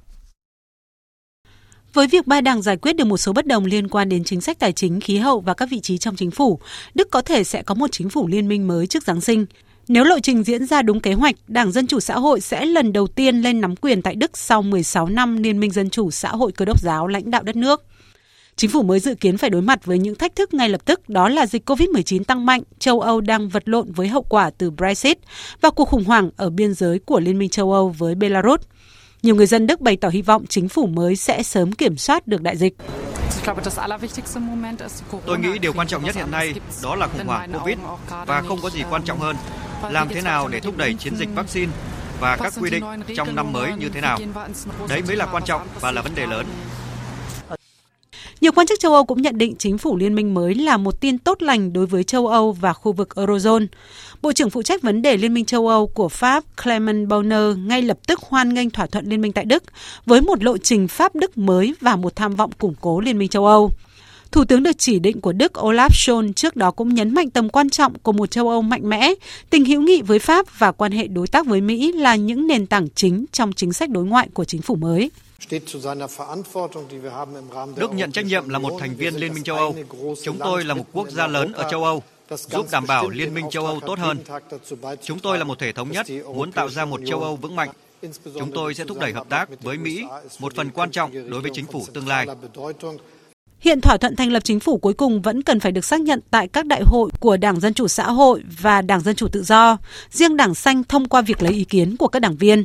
Speaker 23: Với việc ba đảng giải quyết được một số bất đồng liên quan đến chính sách tài chính, khí hậu và các vị trí trong chính phủ, Đức có thể sẽ có một chính phủ liên minh mới trước Giáng sinh. Nếu lộ trình diễn ra đúng kế hoạch, Đảng Dân Chủ Xã hội sẽ lần đầu tiên lên nắm quyền tại Đức sau 16 năm Liên minh Dân Chủ Xã hội Cơ đốc giáo lãnh đạo đất nước. Chính phủ mới dự kiến phải đối mặt với những thách thức ngay lập tức, đó là dịch COVID-19 tăng mạnh, châu Âu đang vật lộn với hậu quả từ Brexit và cuộc khủng hoảng ở biên giới của Liên minh châu Âu với Belarus. Nhiều người dân Đức bày tỏ hy vọng chính phủ mới sẽ sớm kiểm soát được đại dịch.
Speaker 24: Tôi nghĩ điều quan trọng nhất hiện nay đó là khủng hoảng Covid và không có gì quan trọng hơn. Làm thế nào để thúc đẩy chiến dịch vaccine và các quy định trong năm mới như thế nào. Đấy mới là quan trọng và là vấn đề lớn.
Speaker 23: Nhiều quan chức châu Âu cũng nhận định chính phủ liên minh mới là một tin tốt lành đối với châu Âu và khu vực Eurozone. Bộ trưởng phụ trách vấn đề Liên minh châu Âu của Pháp Clement Bonner ngay lập tức hoan nghênh thỏa thuận liên minh tại Đức với một lộ trình Pháp-Đức mới và một tham vọng củng cố Liên minh châu Âu. Thủ tướng được chỉ định của Đức Olaf Scholz trước đó cũng nhấn mạnh tầm quan trọng của một châu Âu mạnh mẽ, tình hữu nghị với Pháp và quan hệ đối tác với Mỹ là những nền tảng chính trong chính sách đối ngoại của chính phủ mới.
Speaker 24: Đức nhận trách nhiệm là một thành viên Liên minh châu Âu. Chúng tôi là một quốc gia lớn ở châu Âu, giúp đảm bảo Liên minh châu Âu tốt hơn. Chúng tôi là một thể thống nhất, muốn tạo ra một châu Âu vững mạnh. Chúng tôi sẽ thúc đẩy hợp tác với Mỹ, một phần quan trọng đối với chính phủ tương lai.
Speaker 23: Hiện thỏa thuận thành lập chính phủ cuối cùng vẫn cần phải được xác nhận tại các đại hội của Đảng Dân Chủ Xã hội và Đảng Dân Chủ Tự do. Riêng Đảng Xanh thông qua việc lấy ý kiến của các đảng viên.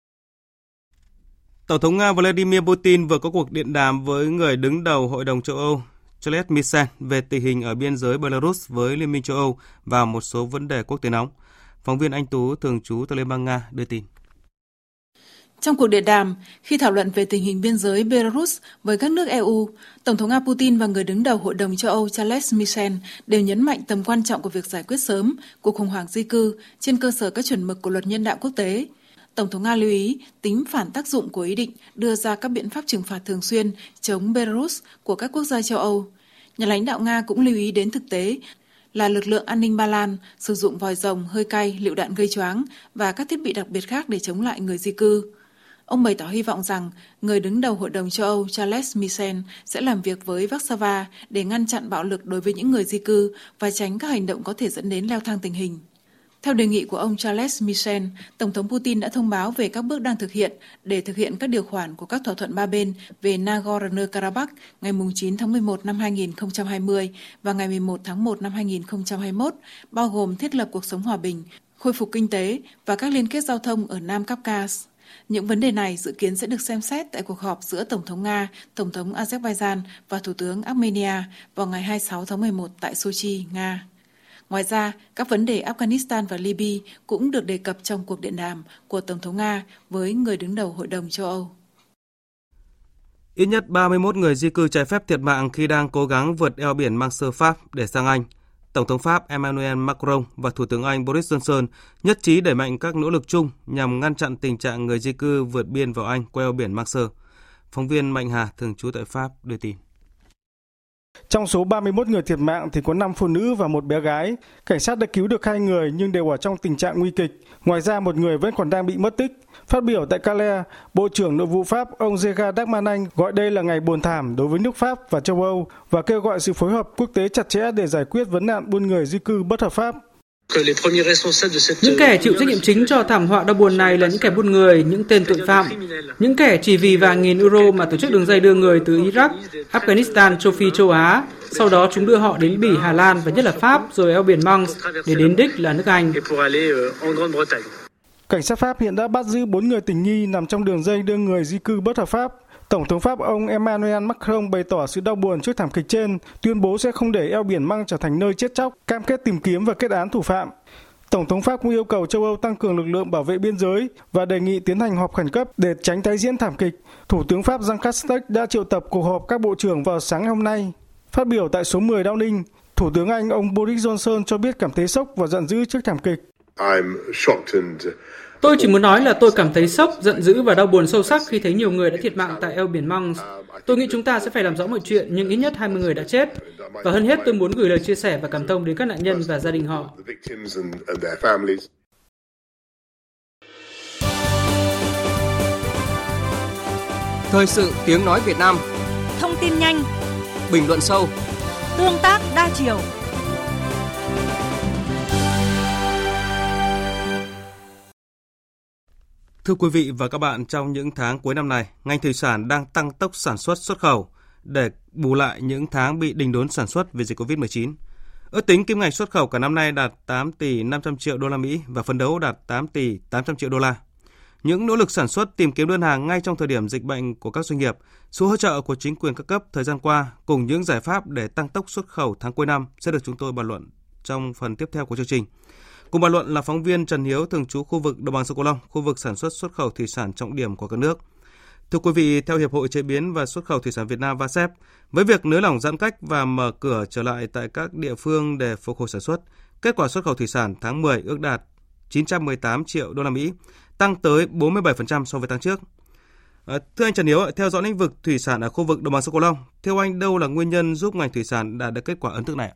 Speaker 3: Tổng thống Nga Vladimir Putin vừa có cuộc điện đàm với người đứng đầu Hội đồng châu Âu Charles Michel về tình hình ở biên giới Belarus với Liên minh châu Âu và một số vấn đề quốc tế nóng. Phóng viên Anh Tú thường trú tại Liên bang Nga đưa tin.
Speaker 10: Trong cuộc điện đàm, khi thảo luận về tình hình biên giới Belarus với các nước EU, Tổng thống Nga Putin và người đứng đầu Hội đồng châu Âu Charles Michel đều nhấn mạnh tầm quan trọng của việc giải quyết sớm cuộc khủng hoảng di cư trên cơ sở các chuẩn mực của luật nhân đạo quốc tế. Tổng thống Nga lưu ý tính phản tác dụng của ý định đưa ra các biện pháp trừng phạt thường xuyên chống Belarus của các quốc gia châu Âu. Nhà lãnh đạo Nga cũng lưu ý đến thực tế là lực lượng an ninh Ba Lan sử dụng vòi rồng, hơi cay, lựu đạn gây choáng và các thiết bị đặc biệt khác để chống lại người di cư. Ông bày tỏ hy vọng rằng người đứng đầu Hội đồng châu Âu Charles Michel sẽ làm việc với Warsaw để ngăn chặn bạo lực đối với những người di cư và tránh các hành động có thể dẫn đến leo thang tình hình. Theo đề nghị của ông Charles Michel, Tổng thống Putin đã thông báo về các bước đang thực hiện để thực hiện các điều khoản của các thỏa thuận ba bên về Nagorno-Karabakh ngày 9 tháng 11 năm 2020 và ngày 11 tháng 1 năm 2021, bao gồm thiết lập cuộc sống hòa bình, khôi phục kinh tế và các liên kết giao thông ở Nam Caucasus. Những vấn đề này dự kiến sẽ được xem xét tại cuộc họp giữa Tổng thống Nga, Tổng thống Azerbaijan và Thủ tướng Armenia vào ngày 26 tháng 11 tại Sochi, Nga. Ngoài ra, các vấn đề Afghanistan và Libya cũng được đề cập trong cuộc điện đàm của Tổng thống Nga với người đứng đầu Hội đồng châu Âu.
Speaker 3: Ít nhất 31 người di cư trái phép thiệt mạng khi đang cố gắng vượt eo biển Manche Pháp để sang Anh. Tổng thống Pháp Emmanuel Macron và Thủ tướng Anh Boris Johnson nhất trí đẩy mạnh các nỗ lực chung nhằm ngăn chặn tình trạng người di cư vượt biên vào Anh qua eo biển Manche. Phóng viên Mạnh Hà thường trú tại Pháp đưa tin.
Speaker 2: Trong số 31 người thiệt mạng thì có 5 phụ nữ và 1 bé gái. Cảnh sát đã cứu được 2 người nhưng đều ở trong tình trạng nguy kịch. Ngoài ra 1 người vẫn còn đang bị mất tích. Phát biểu tại Calais, Bộ trưởng Nội vụ Pháp ông Gerald Darmanin gọi đây là ngày buồn thảm đối với nước Pháp và châu Âu và kêu gọi sự phối hợp quốc tế chặt chẽ để giải quyết vấn nạn buôn người di cư bất hợp pháp.
Speaker 5: Những kẻ chịu trách nhiệm chính cho thảm họa đau buồn này là những kẻ buôn người, những tên tội phạm, những kẻ chỉ vì vài nghìn euro mà tổ chức đường dây đưa người từ Iraq, Afghanistan, châu Phi, châu Á. Sau đó chúng đưa họ đến Bỉ, Hà Lan và nhất là Pháp, rồi eo biển Manche để đến đích là nước Anh.
Speaker 2: Cảnh sát Pháp hiện đã bắt giữ 4 người tình nghi nằm trong đường dây đưa người di cư bất hợp pháp. Tổng thống Pháp ông Emmanuel Macron bày tỏ sự đau buồn trước thảm kịch trên, tuyên bố sẽ không để eo biển Manche trở thành nơi chết chóc, cam kết tìm kiếm và kết án thủ phạm. Tổng thống Pháp cũng yêu cầu châu Âu tăng cường lực lượng bảo vệ biên giới và đề nghị tiến hành họp khẩn cấp để tránh tái diễn thảm kịch. Thủ tướng Pháp Jean Castex đã triệu tập cuộc họp các bộ trưởng vào sáng hôm nay. Phát biểu tại số 10 Downing, Thủ tướng Anh ông Boris Johnson cho biết cảm thấy sốc và giận dữ trước thảm kịch.
Speaker 5: Tôi chỉ muốn nói là tôi cảm thấy sốc, giận dữ và đau buồn sâu sắc khi thấy nhiều người đã thiệt mạng tại eo biển Manche. Tôi nghĩ chúng ta sẽ phải làm rõ mọi chuyện, nhưng ít nhất 20 người đã chết. Và hơn hết tôi muốn gửi lời chia sẻ và cảm thông đến các nạn nhân và gia đình họ.
Speaker 6: Thời sự tiếng nói Việt Nam.
Speaker 16: Thông tin nhanh,
Speaker 6: bình luận sâu,
Speaker 16: tương tác đa chiều.
Speaker 3: Thưa quý vị và các bạn, trong những tháng cuối năm này, ngành thủy sản đang tăng tốc sản xuất khẩu để bù lại những tháng bị đình đốn sản xuất vì dịch Covid-19. Ước tính kim ngạch xuất khẩu cả năm nay đạt 8 tỷ 500 triệu đô la Mỹ và phấn đấu đạt 8 tỷ 800 triệu đô la. Những nỗ lực sản xuất tìm kiếm đơn hàng ngay trong thời điểm dịch bệnh của các doanh nghiệp, sự hỗ trợ của chính quyền các cấp thời gian qua cùng những giải pháp để tăng tốc xuất khẩu tháng cuối năm sẽ được chúng tôi bàn luận trong phần tiếp theo của chương trình. Cùng bàn luận là phóng viên Trần Hiếu, thường trú khu vực Đồng bằng sông Cửu Long, khu vực sản xuất xuất khẩu thủy sản trọng điểm của cả nước. Thưa quý vị, theo Hiệp hội Chế biến và Xuất khẩu Thủy sản Việt Nam VASEP, với việc nới lỏng giãn cách và mở cửa trở lại tại các địa phương để phục hồi sản xuất, kết quả xuất khẩu thủy sản tháng 10 ước đạt 918 triệu đô la Mỹ, tăng tới 47% so với tháng trước. Thưa anh Trần Hiếu, theo dõi lĩnh vực thủy sản ở khu vực Đồng bằng sông Cửu Long, theo anh đâu là nguyên nhân giúp ngành thủy sản đạt được kết quả ấn tượng này?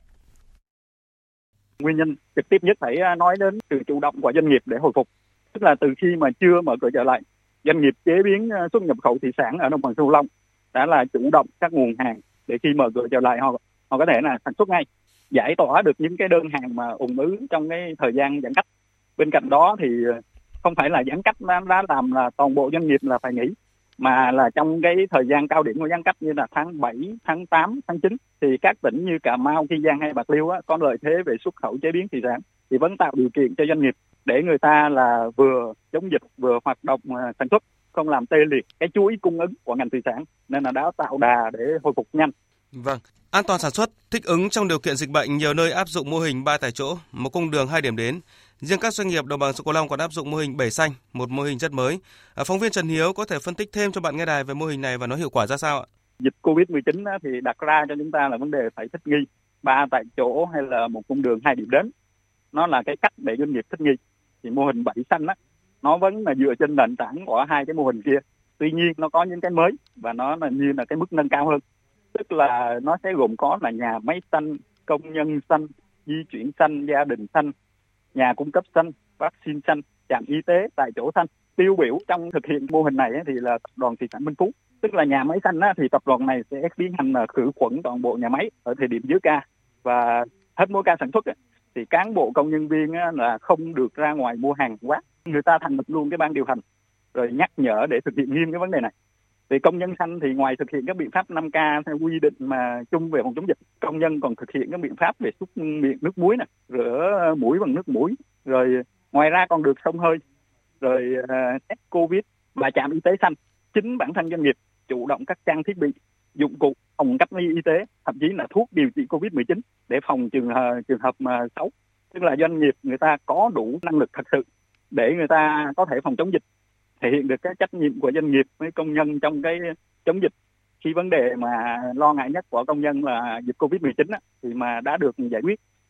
Speaker 8: Nguyên nhân trực tiếp nhất phải nói đến sự chủ động của doanh nghiệp để hồi phục. Tức là từ khi mà chưa mở cửa trở lại, doanh nghiệp chế biến xuất nhập khẩu thủy sản ở Đồng bằng sông Cửu Long đã là chủ động các nguồn hàng để khi mở cửa trở lại họ có thể là sản xuất ngay, giải tỏa được những cái đơn hàng mà ùn ứ trong cái thời gian giãn cách. Bên cạnh đó thì không phải là giãn cách đã làm là toàn bộ doanh nghiệp là phải nghỉ, mà là trong cái thời gian cao điểm của giãn cách như là tháng 7, tháng 8, tháng 9 thì các tỉnh như Cà Mau, Kiên Giang hay Bạc Liêu có lợi thế về xuất khẩu chế biến thủy sản thì vẫn tạo điều kiện cho doanh nghiệp để người ta là vừa chống dịch vừa hoạt động sản xuất, không làm tê liệt cái chuỗi cung ứng của ngành thủy sản, nên là đã tạo đà để hồi phục nhanh.
Speaker 3: Vâng, an toàn sản xuất, thích ứng trong điều kiện dịch bệnh, nhiều nơi áp dụng mô hình 3 tại chỗ, một cung đường 2 điểm đến. Riêng các doanh nghiệp Đồng bằng sông Cửu Long còn áp dụng mô hình 7 xanh, một mô hình rất mới. Phóng viên Trần Hiếu có thể phân tích thêm cho bạn nghe đài về mô hình này và nó hiệu quả ra sao ạ?
Speaker 8: Dịch Covid-19 thì đặt ra cho chúng ta là vấn đề phải thích nghi 3 tại chỗ hay là một cung đường 2 điểm đến. Nó là cái cách để doanh nghiệp thích nghi. Thì mô hình 7 xanh nó vẫn là dựa trên nền tảng của 2 cái mô hình kia. Tuy nhiên nó có những cái mới và nó là như là cái mức nâng cao hơn. Tức là nó sẽ gồm có là nhà máy xanh, công nhân xanh, di chuyển xanh, gia đình xanh, nhà cung cấp xanh, vaccine xanh, trạm y tế tại chỗ xanh. Tiêu biểu trong thực hiện mô hình này thì là tập đoàn Thủy sản Minh Phú. Tức là nhà máy xanh thì tập đoàn này sẽ tiến hành khử khuẩn toàn bộ nhà máy ở thời điểm dưới ca, và hết mỗi ca sản xuất thì cán bộ công nhân viên là không được ra ngoài mua hàng quá. Người ta thành lập luôn cái ban điều hành rồi nhắc nhở để thực hiện nghiêm cái vấn đề này. Thì công nhân xanh thì ngoài thực hiện các biện pháp 5K theo quy định mà chung về phòng chống dịch, công nhân còn thực hiện các biện pháp về súc miệng nước muối rửa mũi bằng nước mũi, rồi ngoài ra còn được xông hơi, rồi test Covid và trạm y tế xanh. Chính bản thân doanh nghiệp chủ động các trang thiết bị, dụng cụ phòng cách ly y tế, thậm chí là thuốc điều trị Covid-19 để phòng trường hợp mà xấu. Tức là doanh nghiệp người ta có đủ năng lực thật sự để người ta có thể phòng chống dịch, thể hiện được cái trách nhiệm của doanh nghiệp với công nhân trong cái chống dịch. Khi vấn đề mà lo ngại nhất của công nhân là dịch Covid-19 thì mà đã được giải quyết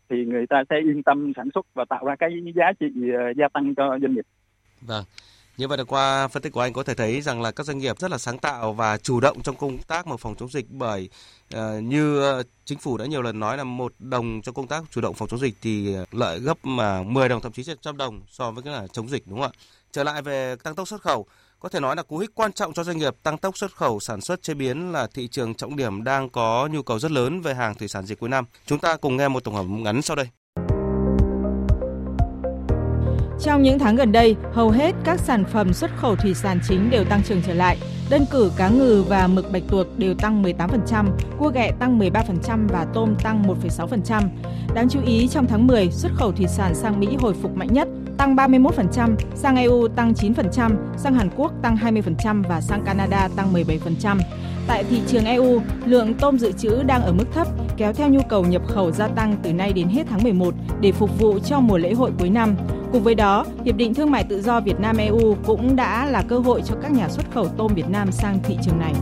Speaker 8: thì người ta sẽ yên tâm sản xuất và tạo ra cái giá trị gia tăng cho doanh nghiệp.
Speaker 3: Vâng. Như vậy là qua phân tích của anh có thể thấy rằng là các doanh nghiệp rất là sáng tạo và chủ động trong công tác mà phòng chống dịch, bởi như chính phủ đã nhiều lần nói là 1 đồng trong công tác chủ động phòng chống dịch thì lợi gấp mà 10 đồng, thậm chí 100 đồng so với cái là chống dịch, đúng không ạ? Trở lại về tăng tốc xuất khẩu, có thể nói là cú hích quan trọng cho doanh nghiệp. Tăng tốc xuất khẩu sản xuất chế biến là thị trường trọng điểm đang có nhu cầu rất lớn về hàng thủy sản dịp cuối năm. Chúng ta cùng nghe một tổng hợp ngắn sau đây.
Speaker 7: Trong những tháng gần đây, hầu hết các sản phẩm xuất khẩu thủy sản chính đều tăng trưởng trở lại. Đơn cử cá ngừ và mực bạch tuộc đều tăng 18%, cua ghẹ tăng 13% và tôm tăng 1,6%. Đáng chú ý, trong tháng 10, xuất khẩu thủy sản sang Mỹ hồi phục mạnh nhất, tăng 31%, sang EU tăng 9%, sang Hàn Quốc tăng 20% và sang Canada tăng 17%. Tại thị trường EU, lượng tôm dự trữ đang ở mức thấp, kéo theo nhu cầu nhập khẩu gia tăng từ nay đến hết tháng 11 để phục vụ cho mùa lễ hội cuối năm. Cùng với đó, Hiệp định Thương mại Tự do Việt Nam-EU cũng đã là cơ hội cho các nhà xuất khẩu tôm Việt Nam sang thị trường này.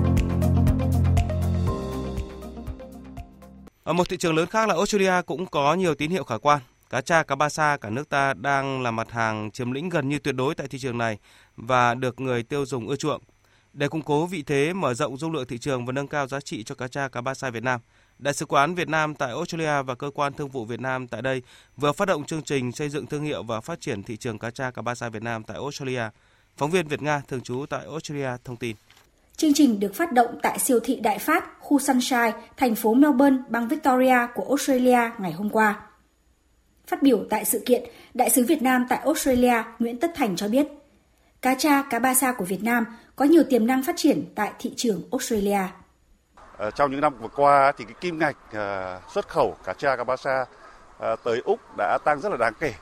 Speaker 3: Ở một thị trường lớn khác là Australia cũng có nhiều tín hiệu khả quan. Cá tra, cá ba sa cả nước ta đang là mặt hàng chiếm lĩnh gần như tuyệt đối tại thị trường này và được người tiêu dùng ưa chuộng. Để củng cố vị thế, mở rộng dung lượng thị trường và nâng cao giá trị cho cá tra, cá ba sa Việt Nam, Đại sứ quán Việt Nam tại Australia và Cơ quan Thương vụ Việt Nam tại đây vừa phát động chương trình xây dựng thương hiệu và phát triển thị trường cá tra, cá ba sa Việt Nam tại Australia. Phóng viên Việt Nga thường trú tại Australia thông tin.
Speaker 1: Chương trình được phát động tại siêu thị Đại Phát, khu Sunshine, thành phố Melbourne, bang Victoria của Australia ngày hôm qua. Phát biểu tại sự kiện, Đại sứ Việt Nam tại Australia Nguyễn Tất Thành cho biết, cá tra, cá ba sa của Việt Nam có nhiều tiềm năng phát triển tại thị trường Australia.
Speaker 9: Trong những năm vừa qua thì cái kim ngạch xuất khẩu cá tra, cá ba sa tới Úc đã tăng rất là đáng kể,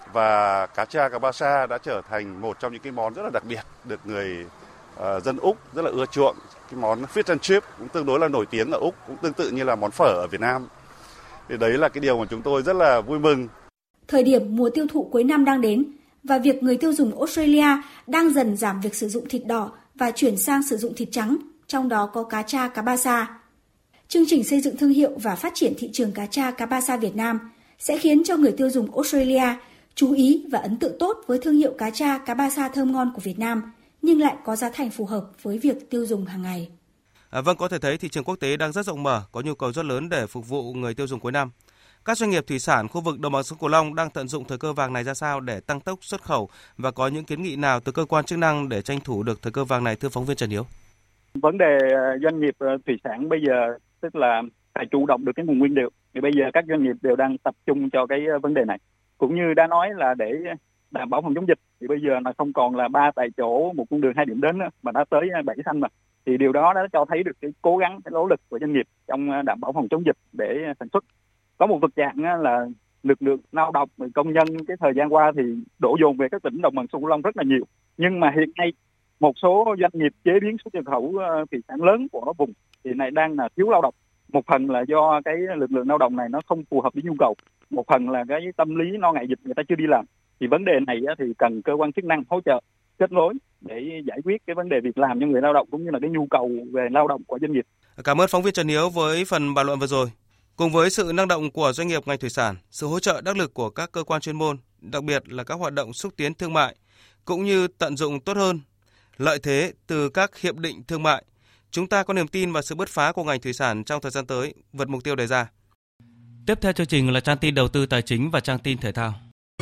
Speaker 9: và cá tra, cá ba sa đã trở thành một trong những cái món rất là đặc biệt được người dân Úc rất là ưa chuộng. Cái món fish and chip cũng tương đối là nổi tiếng ở Úc, cũng tương tự như là món phở ở Việt Nam. Thì đấy là cái điều mà chúng tôi rất là vui mừng.
Speaker 1: Thời điểm mùa tiêu thụ cuối năm đang đến và việc người tiêu dùng Australia đang dần giảm việc sử dụng thịt đỏ và chuyển sang sử dụng thịt trắng, trong đó có cá tra, cá ba sa. Chương trình xây dựng thương hiệu và phát triển thị trường cá tra, cá ba sa Việt Nam sẽ khiến cho người tiêu dùng Australia chú ý và ấn tượng tốt với thương hiệu cá tra, cá ba sa thơm ngon của Việt Nam, nhưng lại có giá thành phù hợp với việc tiêu dùng hàng ngày.
Speaker 3: Vâng, có thể thấy thị trường quốc tế đang rất rộng mở, có nhu cầu rất lớn để phục vụ người tiêu dùng cuối năm. Các doanh nghiệp thủy sản khu vực đồng bằng sông Cửu Long đang tận dụng thời cơ vàng này ra sao để tăng tốc xuất khẩu và có những kiến nghị nào từ cơ quan chức năng để tranh thủ được thời cơ vàng này, thưa phóng viên Trần Hiếu?
Speaker 8: Vấn đề doanh nghiệp thủy sản bây giờ tức là phải chủ động được cái nguồn nguyên liệu. Thì bây giờ các doanh nghiệp đều đang tập trung cho cái vấn đề này. Cũng như đã nói là để đảm bảo phòng chống dịch thì bây giờ là không còn là 3 tại chỗ, 1 cung đường 2 điểm đến nữa, mà đã tới 7 xanh mà. Thì điều đó đã cho thấy được cái cố gắng, cái nỗ lực của doanh nghiệp trong đảm bảo phòng chống dịch để sản xuất. Có một thực trạng là lực lượng lao động, công nhân cái thời gian qua thì đổ dồn về các tỉnh đồng bằng sông Cửu Long rất là nhiều. Nhưng mà hiện nay một số doanh nghiệp chế biến xuất nhập khẩu thủy sản lớn của vùng thì này đang là thiếu lao động. Một phần là do cái lực lượng lao động này nó không phù hợp với nhu cầu, một phần là cái tâm lý lo ngại dịch người ta chưa đi làm. Thì vấn đề này thì cần cơ quan chức năng hỗ trợ, kết nối để giải quyết cái vấn đề việc làm cho người lao động cũng như là cái nhu cầu về lao động của doanh nghiệp.
Speaker 3: Cảm ơn phóng viên Trần Hiếu với phần bàn luận vừa rồi. Cùng với sự năng động của doanh nghiệp ngành thủy sản, sự hỗ trợ đắc lực của các cơ quan chuyên môn, đặc biệt là các hoạt động xúc tiến thương mại, cũng như tận dụng tốt hơn lợi thế từ các hiệp định thương mại, chúng ta có niềm tin vào sự bứt phá của ngành thủy sản trong thời gian tới, vượt mục tiêu đề ra. Tiếp theo chương trình là trang tin đầu tư tài chính và trang tin thể thao.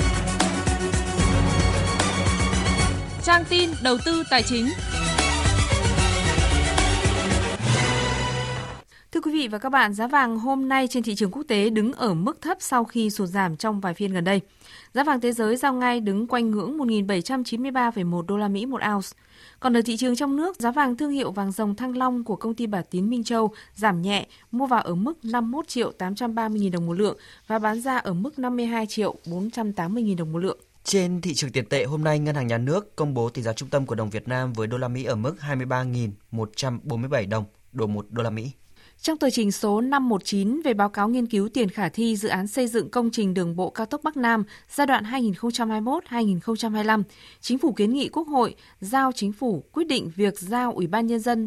Speaker 16: Trang tin đầu tư tài chính.
Speaker 1: Thưa quý vị và các bạn, giá vàng hôm nay trên thị trường quốc tế đứng ở mức thấp sau khi sụt giảm trong vài phiên gần đây. Giá vàng thế giới giao ngay đứng quanh ngưỡng 1.793,1 đô la Mỹ một ounce. Còn ở thị trường trong nước, giá vàng thương hiệu vàng dòng Thăng Long của công ty Bảo Tín Minh Châu giảm nhẹ, mua vào ở mức 51.830.000 đồng một lượng và bán ra ở mức 52.480.000 đồng một lượng.
Speaker 11: Trên thị trường tiền tệ, hôm nay Ngân hàng Nhà nước công bố tỷ giá trung tâm của đồng Việt Nam với đô la Mỹ ở mức 23.147 đồng đổi 1 đô la Mỹ.
Speaker 1: Trong tờ trình số 519 về báo cáo nghiên cứu tiền khả thi dự án xây dựng công trình đường bộ cao tốc Bắc Nam giai đoạn 2021-2025, Chính phủ kiến nghị Quốc hội giao Chính phủ quyết định việc giao Ủy ban Nhân dân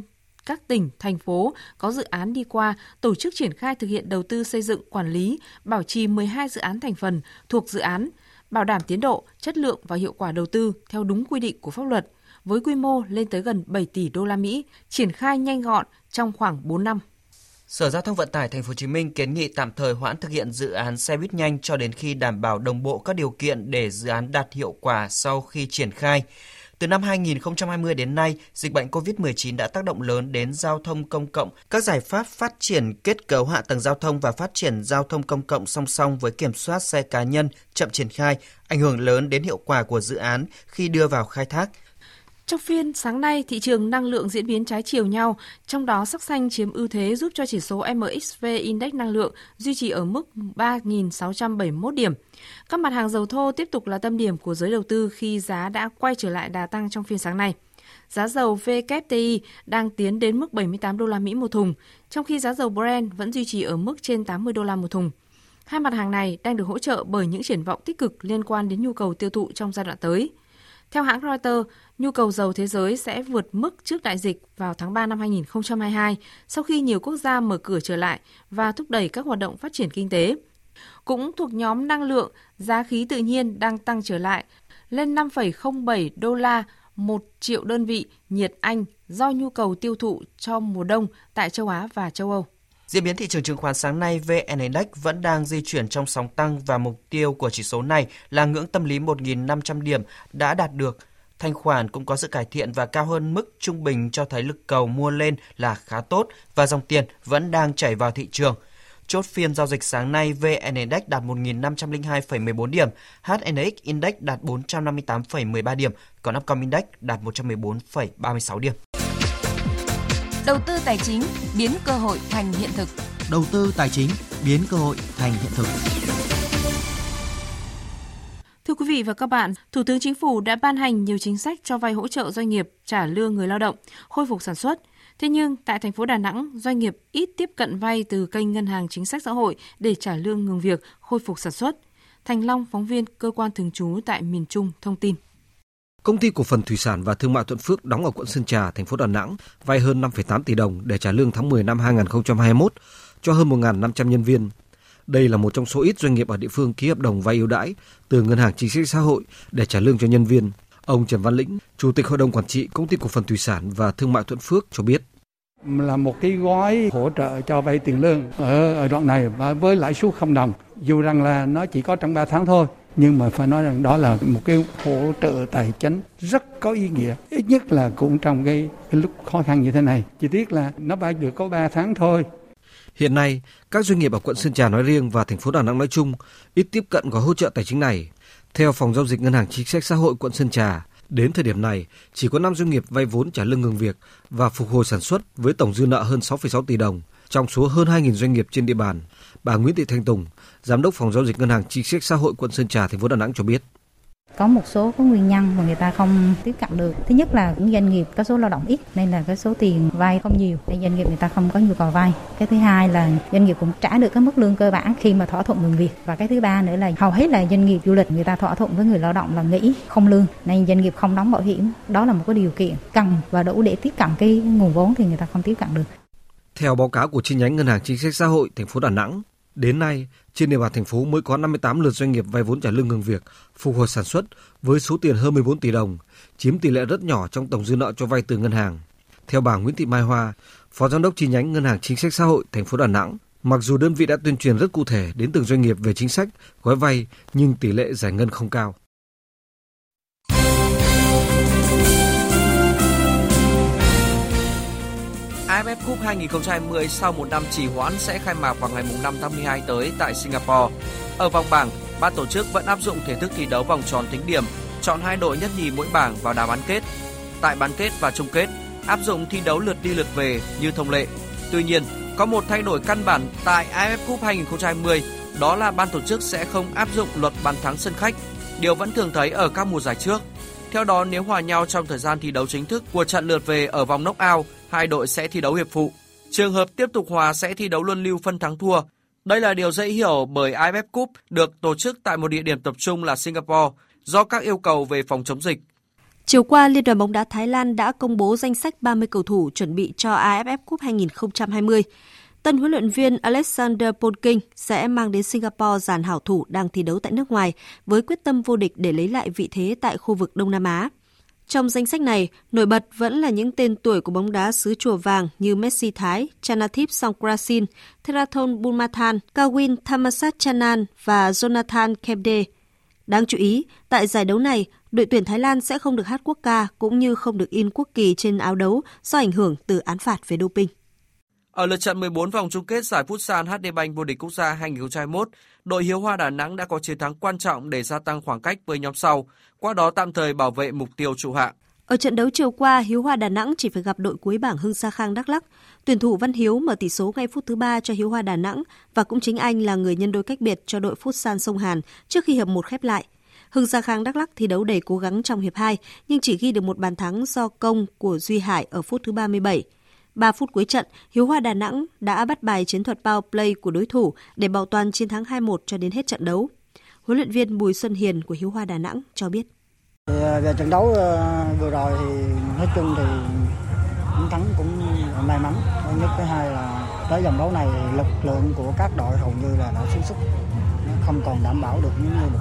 Speaker 1: các tỉnh, thành phố có dự án đi qua tổ chức triển khai thực hiện đầu tư xây dựng, quản lý, bảo trì 12 dự án thành phần thuộc dự án, bảo đảm tiến độ, chất lượng và hiệu quả đầu tư theo đúng quy định của pháp luật, với quy mô lên tới gần 7 tỷ đô la Mỹ, triển khai nhanh gọn trong khoảng 4 năm.
Speaker 11: Sở Giao thông Vận tải Thành phố Hồ Chí Minh kiến nghị tạm thời hoãn thực hiện dự án xe buýt nhanh cho đến khi đảm bảo đồng bộ các điều kiện để dự án đạt hiệu quả sau khi triển khai. Từ năm 2020 đến nay, dịch bệnh COVID-19 đã tác động lớn đến giao thông công cộng. Các giải pháp phát triển kết cấu hạ tầng giao thông và phát triển giao thông công cộng song song với kiểm soát xe cá nhân chậm triển khai, ảnh hưởng lớn đến hiệu quả của dự án khi đưa vào khai thác.
Speaker 1: Trong phiên sáng nay, thị trường năng lượng diễn biến trái chiều nhau, trong đó sắc xanh chiếm ưu thế giúp cho chỉ số MXV Index năng lượng duy trì ở mức 3.671 điểm. Các mặt hàng dầu thô tiếp tục là tâm điểm của giới đầu tư khi giá đã quay trở lại đà tăng trong phiên sáng nay. Giá dầu WTI đang tiến đến mức 78 đô la Mỹ một thùng, trong khi giá dầu Brent vẫn duy trì ở mức trên 80 đô la một thùng. Hai mặt hàng này đang được hỗ trợ bởi những triển vọng tích cực liên quan đến nhu cầu tiêu thụ trong giai đoạn tới. Theo hãng Reuters, nhu cầu dầu thế giới sẽ vượt mức trước đại dịch vào tháng 3 năm 2022 sau khi nhiều quốc gia mở cửa trở lại và thúc đẩy các hoạt động phát triển kinh tế. Cũng thuộc nhóm năng lượng, giá khí tự nhiên đang tăng trở lại lên 5,07 đô la 1 triệu đơn vị nhiệt Anh do nhu cầu tiêu thụ cho mùa đông tại châu Á và châu Âu.
Speaker 11: Diễn biến thị trường chứng khoán sáng nay, VN Index vẫn đang di chuyển trong sóng tăng và mục tiêu của chỉ số này là ngưỡng tâm lý 1.500 điểm đã đạt được. Thanh khoản cũng có sự cải thiện và cao hơn mức trung bình cho thấy lực cầu mua lên là khá tốt và dòng tiền vẫn đang chảy vào thị trường. Chốt phiên giao dịch sáng nay, VN Index đạt 1.502,14 điểm, HNX Index đạt 458,13 điểm, còn Upcom Index đạt 114,36 điểm.
Speaker 1: Đầu tư tài chính biến cơ hội thành hiện thực.
Speaker 4: Đầu tư tài chính biến cơ hội thành hiện thực.
Speaker 1: Thưa quý vị và các bạn, Thủ tướng Chính phủ đã ban hành nhiều chính sách cho vay hỗ trợ doanh nghiệp trả lương người lao động, khôi phục sản xuất. Thế nhưng, tại thành phố Đà Nẵng, doanh nghiệp ít tiếp cận vay từ kênh Ngân hàng Chính sách Xã hội để trả lương ngừng việc, khôi phục sản xuất. Thành Long, phóng viên cơ quan thường trú tại miền Trung, thông tin.
Speaker 12: Công ty cổ phần Thủy sản và Thương mại Thuận Phước đóng ở quận Sơn Trà, thành phố Đà Nẵng vay hơn 5,8 tỷ đồng để trả lương tháng 10 năm 2021 cho hơn 1.500 nhân viên. Đây là một trong số ít doanh nghiệp ở địa phương ký hợp đồng vay ưu đãi từ Ngân hàng Chính sách Xã hội để trả lương cho nhân viên. Ông Trần Văn Lĩnh, Chủ tịch Hội đồng Quản trị Công ty cổ phần Thủy sản và Thương mại Thuận Phước cho biết.
Speaker 13: Là một cái gói hỗ trợ cho vay tiền lương ở đoạn này và với lãi suất 0 đồng. Dù rằng là nó chỉ có trong 3 tháng thôi, nhưng mà phải nói rằng đó là một cái hỗ trợ tài chính rất có ý nghĩa. Ít nhất là cũng trong cái lúc khó khăn như thế này. Chỉ tiếc là nó vay được có 3 tháng thôi.
Speaker 12: Hiện nay, các doanh nghiệp ở quận Sơn Trà nói riêng và thành phố Đà Nẵng nói chung ít tiếp cận gói hỗ trợ tài chính này. Theo Phòng Giao dịch Ngân hàng Chính sách Xã hội quận Sơn Trà, đến thời điểm này, chỉ có 5 doanh nghiệp vay vốn trả lương ngừng việc và phục hồi sản xuất với tổng dư nợ hơn 6,6 tỷ đồng trong số hơn 2.000 doanh nghiệp trên địa bàn. Bà Nguyễn Thị Thanh Tùng, Giám đốc Phòng Giao dịch Ngân hàng Chính sách Xã hội quận Sơn Trà, thành phố Đà Nẵng cho biết.
Speaker 15: Có một số cái nguyên nhân mà người ta không tiếp cận được. Thứ nhất là những doanh nghiệp có số lao động ít nên là cái số tiền vay không nhiều, nên doanh nghiệp người ta không có nhu cầu vay. Cái thứ hai là doanh nghiệp cũng trả được cái mức lương cơ bản khi mà thỏa thuận ngừng việc. Và cái thứ ba nữa là hầu hết là doanh nghiệp du lịch người ta thỏa thuận với người lao động là nghỉ không lương, nên doanh nghiệp không đóng bảo hiểm. Đó là một cái điều kiện cần và đủ để tiếp cận cái nguồn vốn thì người ta không tiếp cận được.
Speaker 12: Theo báo cáo của chi nhánh Ngân hàng Chính sách Xã hội thành phố Đà Nẵng, đến nay, trên địa bàn thành phố mới có 58 lượt doanh nghiệp vay vốn trả lương ngừng việc, phục hồi sản xuất với số tiền hơn 14 tỷ đồng, chiếm tỷ lệ rất nhỏ trong tổng dư nợ cho vay từ ngân hàng. Theo bà Nguyễn Thị Mai Hoa, Phó Giám đốc chi nhánh Ngân hàng Chính sách Xã hội thành phố Đà Nẵng, mặc dù đơn vị đã tuyên truyền rất cụ thể đến từng doanh nghiệp về chính sách, gói vay, nhưng tỷ lệ giải ngân không cao.
Speaker 25: AFF Cup 2020 sau một năm trì hoãn sẽ khai mạc vào ngày 5 tháng 12 tới tại Singapore. Ở vòng bảng, ban tổ chức vẫn áp dụng thể thức thi đấu vòng tròn tính điểm, chọn 2 đội nhất nhì mỗi bảng vào đá bán kết. Tại bán kết và chung kết, áp dụng thi đấu lượt đi lượt về như thông lệ. Tuy nhiên, có một thay đổi căn bản tại AFF Cup 2020, đó là ban tổ chức sẽ không áp dụng luật bàn thắng sân khách, điều vẫn thường thấy ở các mùa giải trước. Theo đó, nếu hòa nhau trong thời gian thi đấu chính thức của trận lượt về ở vòng knock-out, hai đội sẽ thi đấu hiệp phụ. Trường hợp tiếp tục hòa sẽ thi đấu luân lưu phân thắng thua. Đây là điều dễ hiểu bởi AFF Cup được tổ chức tại một địa điểm tập trung là Singapore do các yêu cầu về phòng chống dịch.
Speaker 14: Chiều qua, Liên đoàn bóng đá Thái Lan đã công bố danh sách 30 cầu thủ chuẩn bị cho AFF Cup 2020. Tân huấn luyện viên Alexander Polking sẽ mang đến Singapore dàn hảo thủ đang thi đấu tại nước ngoài với quyết tâm vô địch để lấy lại vị thế tại khu vực Đông Nam Á. Trong danh sách này, nổi bật vẫn là những tên tuổi của bóng đá xứ Chùa Vàng như Messi Thái, Chanathip Songkrasin, Theraton Bunmathan, Kawin Thammasatchanan và Jonathan Kebde. Đáng chú ý, tại giải đấu này, đội tuyển Thái Lan sẽ không được hát quốc ca cũng như không được in quốc kỳ trên áo đấu do ảnh hưởng từ án phạt về doping.
Speaker 25: Ở lượt trận 14 vòng chung kết giải Futsal HD Bank vô địch quốc gia 2021, đội Hiếu Hoa Đà Nẵng đã có chiến thắng quan trọng để gia tăng khoảng cách với nhóm sau, qua đó tạm thời bảo vệ mục tiêu trụ hạng.
Speaker 14: Ở trận đấu chiều qua, Hiếu Hoa Đà Nẵng chỉ phải gặp đội cuối bảng Hưng Sa Khang Đắk Lắk. Tuyển thủ Văn Hiếu mở tỷ số ngay phút thứ 3 cho Hiếu Hoa Đà Nẵng và cũng chính anh là người nhân đôi cách biệt cho đội Futsal Sông Hàn trước khi hiệp 1 khép lại. Hưng Sa Khang Đắk Lắk thi đấu đầy cố gắng trong hiệp 2 nhưng chỉ ghi được một bàn thắng do công của Duy Hải ở phút thứ 37. 3 phút cuối trận, Hiếu Hoa Đà Nẵng đã bắt bài chiến thuật power play của đối thủ để bảo toàn chiến thắng 2-1 cho đến hết trận đấu. Huấn luyện viên Bùi Xuân Hiền của Hiếu Hoa Đà Nẵng cho biết.
Speaker 17: Về trận đấu vừa rồi thì nói chung thì thắng cũng may mắn. Thứ nhất, thứ hai là tới vòng đấu này lực lượng của các đội hầu như là đã xuống sức, nó không còn đảm bảo được như một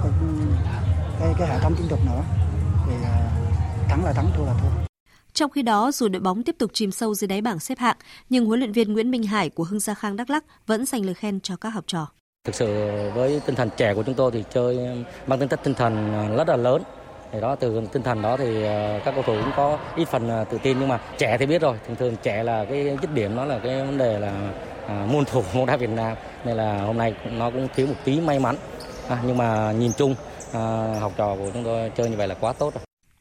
Speaker 17: cái hệ thống chiến thuật nữa. Thì thắng là thắng, thua là thua.
Speaker 14: Trong khi đó, dù đội bóng tiếp tục chìm sâu dưới đáy bảng xếp hạng, nhưng huấn luyện viên Nguyễn Minh Hải của Hưng Sa Khang Đắk Lắk vẫn dành lời khen cho các học trò.
Speaker 18: Thực sự với tinh thần trẻ của chúng tôi thì chơi mang tính chất tinh thần rất là lớn. Thì đó, từ tinh thần đó thì các cầu thủ cũng có ít phần tự tin, nhưng mà trẻ thì biết rồi, thường trẻ là cái dứt điểm, nó là cái vấn đề là môn thủ bóng đá Việt Nam, nên là hôm nay nó cũng thiếu một tí may mắn. Nhưng mà nhìn chung học trò của chúng tôi chơi như vậy là quá tốt rồi.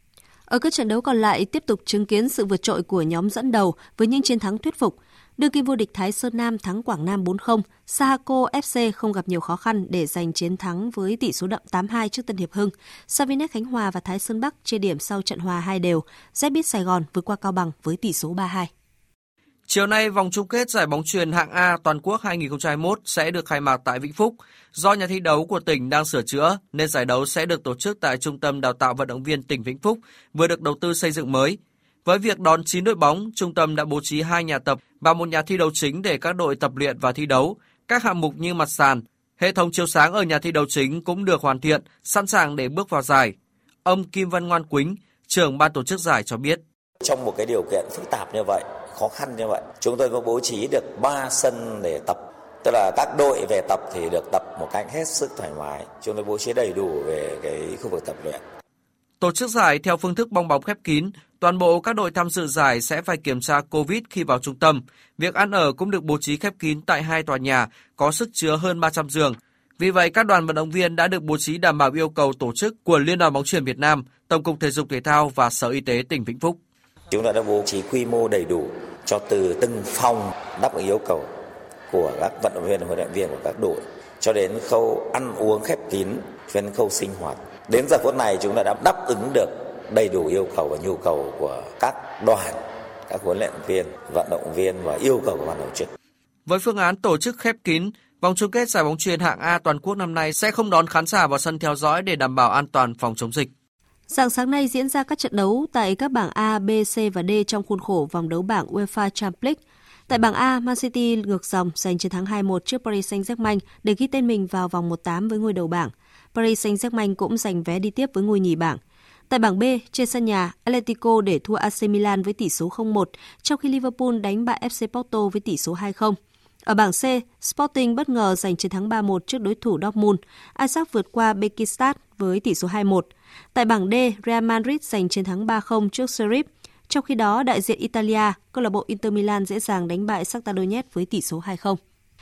Speaker 14: Ở các trận đấu còn lại tiếp tục chứng kiến sự vượt trội của nhóm dẫn đầu với những chiến thắng thuyết phục. Đương kim vô địch Thái Sơn Nam thắng Quảng Nam 4-0, Sahako FC không gặp nhiều khó khăn để giành chiến thắng với tỷ số đậm 8-2 trước Tân Hiệp Hưng. Savinet Khánh Hòa và Thái Sơn Bắc chia điểm sau trận hòa 2 đều. ZBit Sài Gòn vượt qua Cao Bằng với tỷ số 3-2.
Speaker 25: Chiều nay, vòng chung kết giải bóng chuyền hạng A toàn quốc 2021 sẽ được khai mạc tại Vĩnh Phúc. Do nhà thi đấu của tỉnh đang sửa chữa, nên giải đấu sẽ được tổ chức tại Trung tâm Đào tạo Vận động viên tỉnh Vĩnh Phúc, vừa được đầu tư xây dựng mới. Với việc đón 9 đội bóng, trung tâm đã bố trí 2 nhà tập và một nhà thi đấu chính để các đội tập luyện và thi đấu. Các hạng mục như mặt sàn, hệ thống chiếu sáng ở nhà thi đấu chính cũng được hoàn thiện, sẵn sàng để bước vào giải. Ông Kim Văn Ngoan Quýnh, trưởng ban tổ chức giải cho biết.
Speaker 19: Trong một cái điều kiện phức tạp như vậy, khó khăn như vậy, chúng tôi có bố trí được 3 sân để tập. Tức là các đội về tập thì được tập một cách hết sức thoải mái. Chúng tôi bố trí đầy đủ về cái khu vực tập luyện.
Speaker 25: Tổ chức giải theo phương thức bong bóng khép kín, toàn bộ các đội tham dự giải sẽ phải kiểm tra Covid khi vào trung tâm. Việc ăn ở cũng được bố trí khép kín tại 2 tòa nhà có sức chứa hơn 300 giường. Vì vậy, các đoàn vận động viên đã được bố trí đảm bảo yêu cầu tổ chức của Liên đoàn bóng chuyền Việt Nam, Tổng cục Thể dục Thể thao và Sở Y tế tỉnh Vĩnh Phúc.
Speaker 19: Chúng ta đã bố trí quy mô đầy đủ cho từ từng phòng đáp ứng yêu cầu của các vận động viên và huấn luyện viên của các đội, cho đến khâu ăn uống khép kín, cho đến khâu sinh hoạt. Đến giờ phút này chúng ta đã đáp ứng được đầy đủ yêu cầu và nhu cầu của các đoàn, các huấn luyện viên, vận động viên và yêu cầu của ban tổ chức.
Speaker 25: Với phương án tổ chức khép kín, vòng chung kết giải bóng chuyền hạng A toàn quốc năm nay sẽ không đón khán giả vào sân theo dõi để đảm bảo an toàn phòng chống dịch.
Speaker 14: Rạng sáng nay diễn ra các trận đấu tại các bảng A, B, C và D trong khuôn khổ vòng đấu bảng UEFA Champions League. Tại bảng A, Man City ngược dòng giành chiến thắng 2-1 trước Paris Saint-Germain để ghi tên mình vào vòng 1/8 với ngôi đầu bảng. Paris Saint-Germain cũng giành vé đi tiếp với ngôi nhì bảng. Tại bảng B, trên sân nhà, Atletico để thua AC Milan với tỷ số 0-1, trong khi Liverpool đánh bại FC Porto với tỷ số 2-0. Ở bảng C, Sporting bất ngờ giành chiến thắng 3-1 trước đối thủ Dortmund. Ajax vượt qua Besiktas với tỷ số 2-1. Tại bảng D, Real Madrid giành chiến thắng 3-0 trước Sheriff. Trong khi đó, đại diện Italia, câu lạc bộ Inter Milan dễ dàng đánh bại Shakhtar Donetsk với tỷ số 2-0.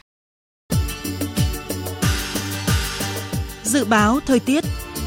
Speaker 16: Dự báo thời tiết.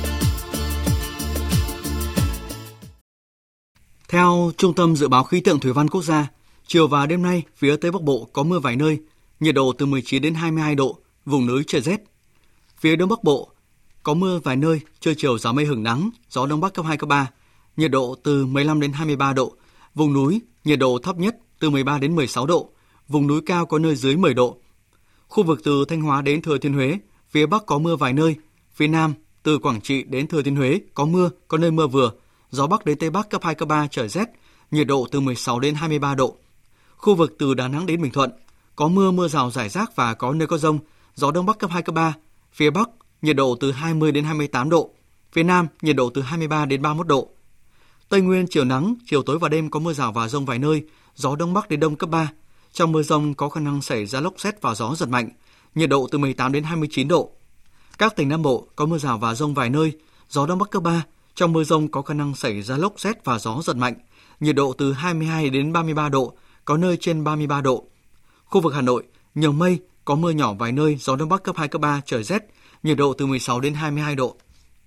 Speaker 3: Theo Trung tâm Dự báo Khí tượng Thủy văn Quốc gia, chiều và đêm nay, phía Tây Bắc Bộ có mưa vài nơi, nhiệt độ từ 19 đến 22 độ, vùng núi trời rét. Phía Đông Bắc Bộ có mưa vài nơi, trưa chiều giảm mây hửng nắng, gió Đông Bắc cấp 2, cấp 3, nhiệt độ từ 15 đến 23 độ, vùng núi nhiệt độ thấp nhất từ 13 đến 16 độ, vùng núi cao có nơi dưới 10 độ. Khu vực từ Thanh Hóa đến Thừa Thiên Huế, phía Bắc có mưa vài nơi, phía Nam từ Quảng Trị đến Thừa Thiên Huế có mưa, có nơi mưa vừa,
Speaker 20: gió Bắc đến Tây Bắc cấp 2, cấp 3, trời rét, nhiệt độ từ 16 đến 23 độ. Khu vực từ Đà Nẵng đến Bình Thuận, có mưa rào rải rác và có nơi có dông, gió Đông Bắc cấp 2, cấp 3, phía Bắc, nhiệt độ từ 20 đến 28 độ, phía Nam, nhiệt độ từ 23 đến 31 độ. Tây Nguyên, chiều nắng, chiều tối và đêm có mưa rào và dông vài nơi, gió Đông Bắc đến Đông cấp 3. Trong mưa dông có khả năng xảy ra lốc sét và gió giật mạnh, nhiệt độ từ 18 đến 29 độ. Các tỉnh Nam Bộ có mưa rào và dông vài nơi, gió Đông Bắc cấp 3. Trong mưa dông có khả năng xảy ra lốc sét và gió giật mạnh, nhiệt độ từ 22 đến 33 độ, có nơi trên 33 độ. Khu vực Hà Nội, nhiều mây, có mưa nhỏ vài nơi, gió Đông Bắc cấp 2, cấp 3, trời rét, nhiệt độ từ 16 đến 22 độ.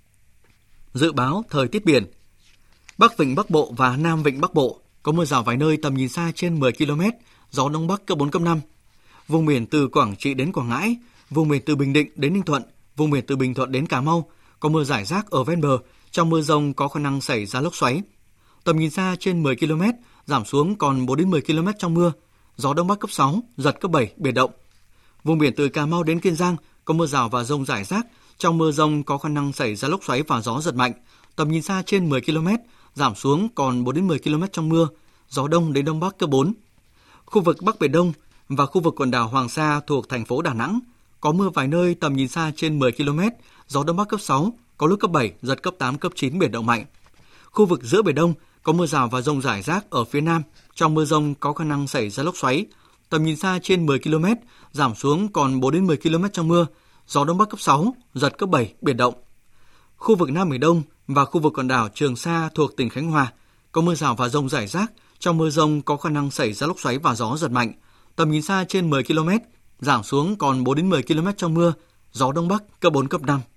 Speaker 20: Dự báo thời tiết biển. Bắc Vịnh Bắc Bộ và Nam Vịnh Bắc Bộ có mưa rào vài nơi, tầm nhìn xa trên 10 km, gió Đông Bắc cấp 4, cấp 5. Vùng biển từ Quảng Trị đến Quảng Ngãi, vùng biển từ Bình Định đến Ninh Thuận, vùng biển từ Bình Thuận đến Cà Mau có mưa rải rác ở ven bờ, trong mưa dông có khả năng xảy ra lốc xoáy. Tầm nhìn xa trên 10 km, giảm xuống còn 4 đến 10 km trong mưa, gió Đông Bắc cấp 6, giật cấp 7, biển động. Vùng biển từ Cà Mau đến Kiên Giang có mưa rào và dông rải rác, trong mưa dông có khả năng xảy ra lốc xoáy và gió giật mạnh. Tầm nhìn xa trên 10 km, giảm xuống còn 4 đến 10 km trong mưa, gió Đông đến Đông Bắc cấp 4. Khu vực Bắc Biển Đông và khu vực quần đảo Hoàng Sa thuộc thành phố Đà Nẵng có mưa vài nơi, tầm nhìn xa trên 10 km, gió Đông Bắc cấp 6, có lúc cấp 7, giật cấp 8, cấp 9, biển động mạnh. Khu vực giữa Biển Đông có mưa rào và dông rải rác ở phía Nam, trong mưa dông có khả năng xảy ra lốc xoáy. Tầm nhìn xa trên 10 km, giảm xuống còn 4 đến 10 km trong mưa, gió Đông Bắc cấp 6, giật cấp 7, biển động. Khu vực Nam Biển Đông và khu vực quần đảo Trường Sa thuộc tỉnh Khánh Hòa có mưa rào và dông rải rác, trong mưa dông có khả năng xảy ra lốc xoáy và gió giật mạnh. Tầm nhìn xa trên 10 km, giảm xuống còn 4 đến 10 km trong mưa, gió Đông Bắc cấp 4, cấp 5.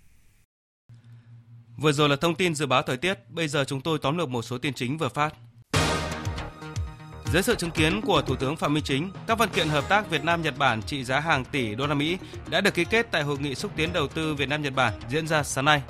Speaker 3: Vừa rồi là thông tin dự báo thời tiết, bây giờ chúng tôi tóm lược một số tin chính vừa phát. Dưới sự chứng kiến của Thủ tướng Phạm Minh Chính, các văn kiện hợp tác Việt Nam Nhật Bản trị giá hàng tỷ đô la Mỹ đã được ký kết tại hội nghị xúc tiến đầu tư Việt Nam Nhật Bản diễn ra sáng nay.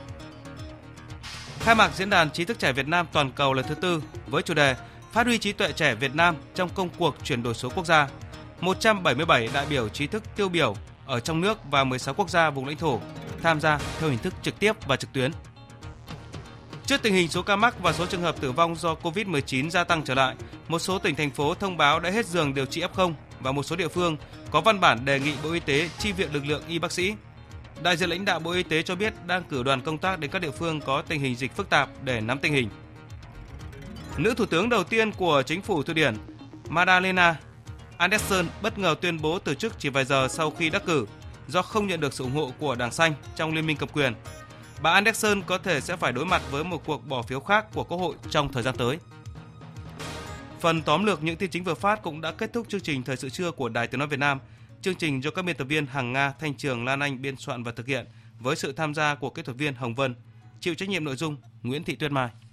Speaker 3: Khai mạc diễn đàn trí thức trẻ Việt Nam toàn cầu lần thứ 4 với chủ đề Phát huy trí tuệ trẻ Việt Nam trong công cuộc chuyển đổi số quốc gia. 177 đại biểu trí thức tiêu biểu ở trong nước và 16 quốc gia vùng lãnh thổ tham gia theo hình thức trực tiếp và trực tuyến. Trước tình hình số ca mắc và số trường hợp tử vong do Covid-19 gia tăng trở lại, một số tỉnh thành phố thông báo đã hết giường điều trị F0 và một số địa phương có văn bản đề nghị Bộ Y tế chi viện lực lượng y bác sĩ. Đại diện lãnh đạo Bộ Y tế cho biết đang cử đoàn công tác đến các địa phương có tình hình dịch phức tạp để nắm tình hình. Nữ thủ tướng đầu tiên của chính phủ Thụy Điển, Magdalena Andersson bất ngờ tuyên bố từ chức chỉ vài giờ sau khi đắc cử do không nhận được sự ủng hộ của Đảng Xanh trong liên minh cầm quyền. Bà Andersson có thể sẽ phải đối mặt với một cuộc bỏ phiếu khác của Quốc hội trong thời gian tới. Phần tóm lược những tin chính vừa phát cũng đã kết thúc chương trình Thời sự trưa của Đài Tiếng nói Việt Nam. Chương trình do các biên tập viên Hằng Nga, Thanh Trường, Lan Anh biên soạn và thực hiện với sự tham gia của kỹ thuật viên Hồng Vân. Chịu trách nhiệm nội dung Nguyễn Thị Tuyết Mai.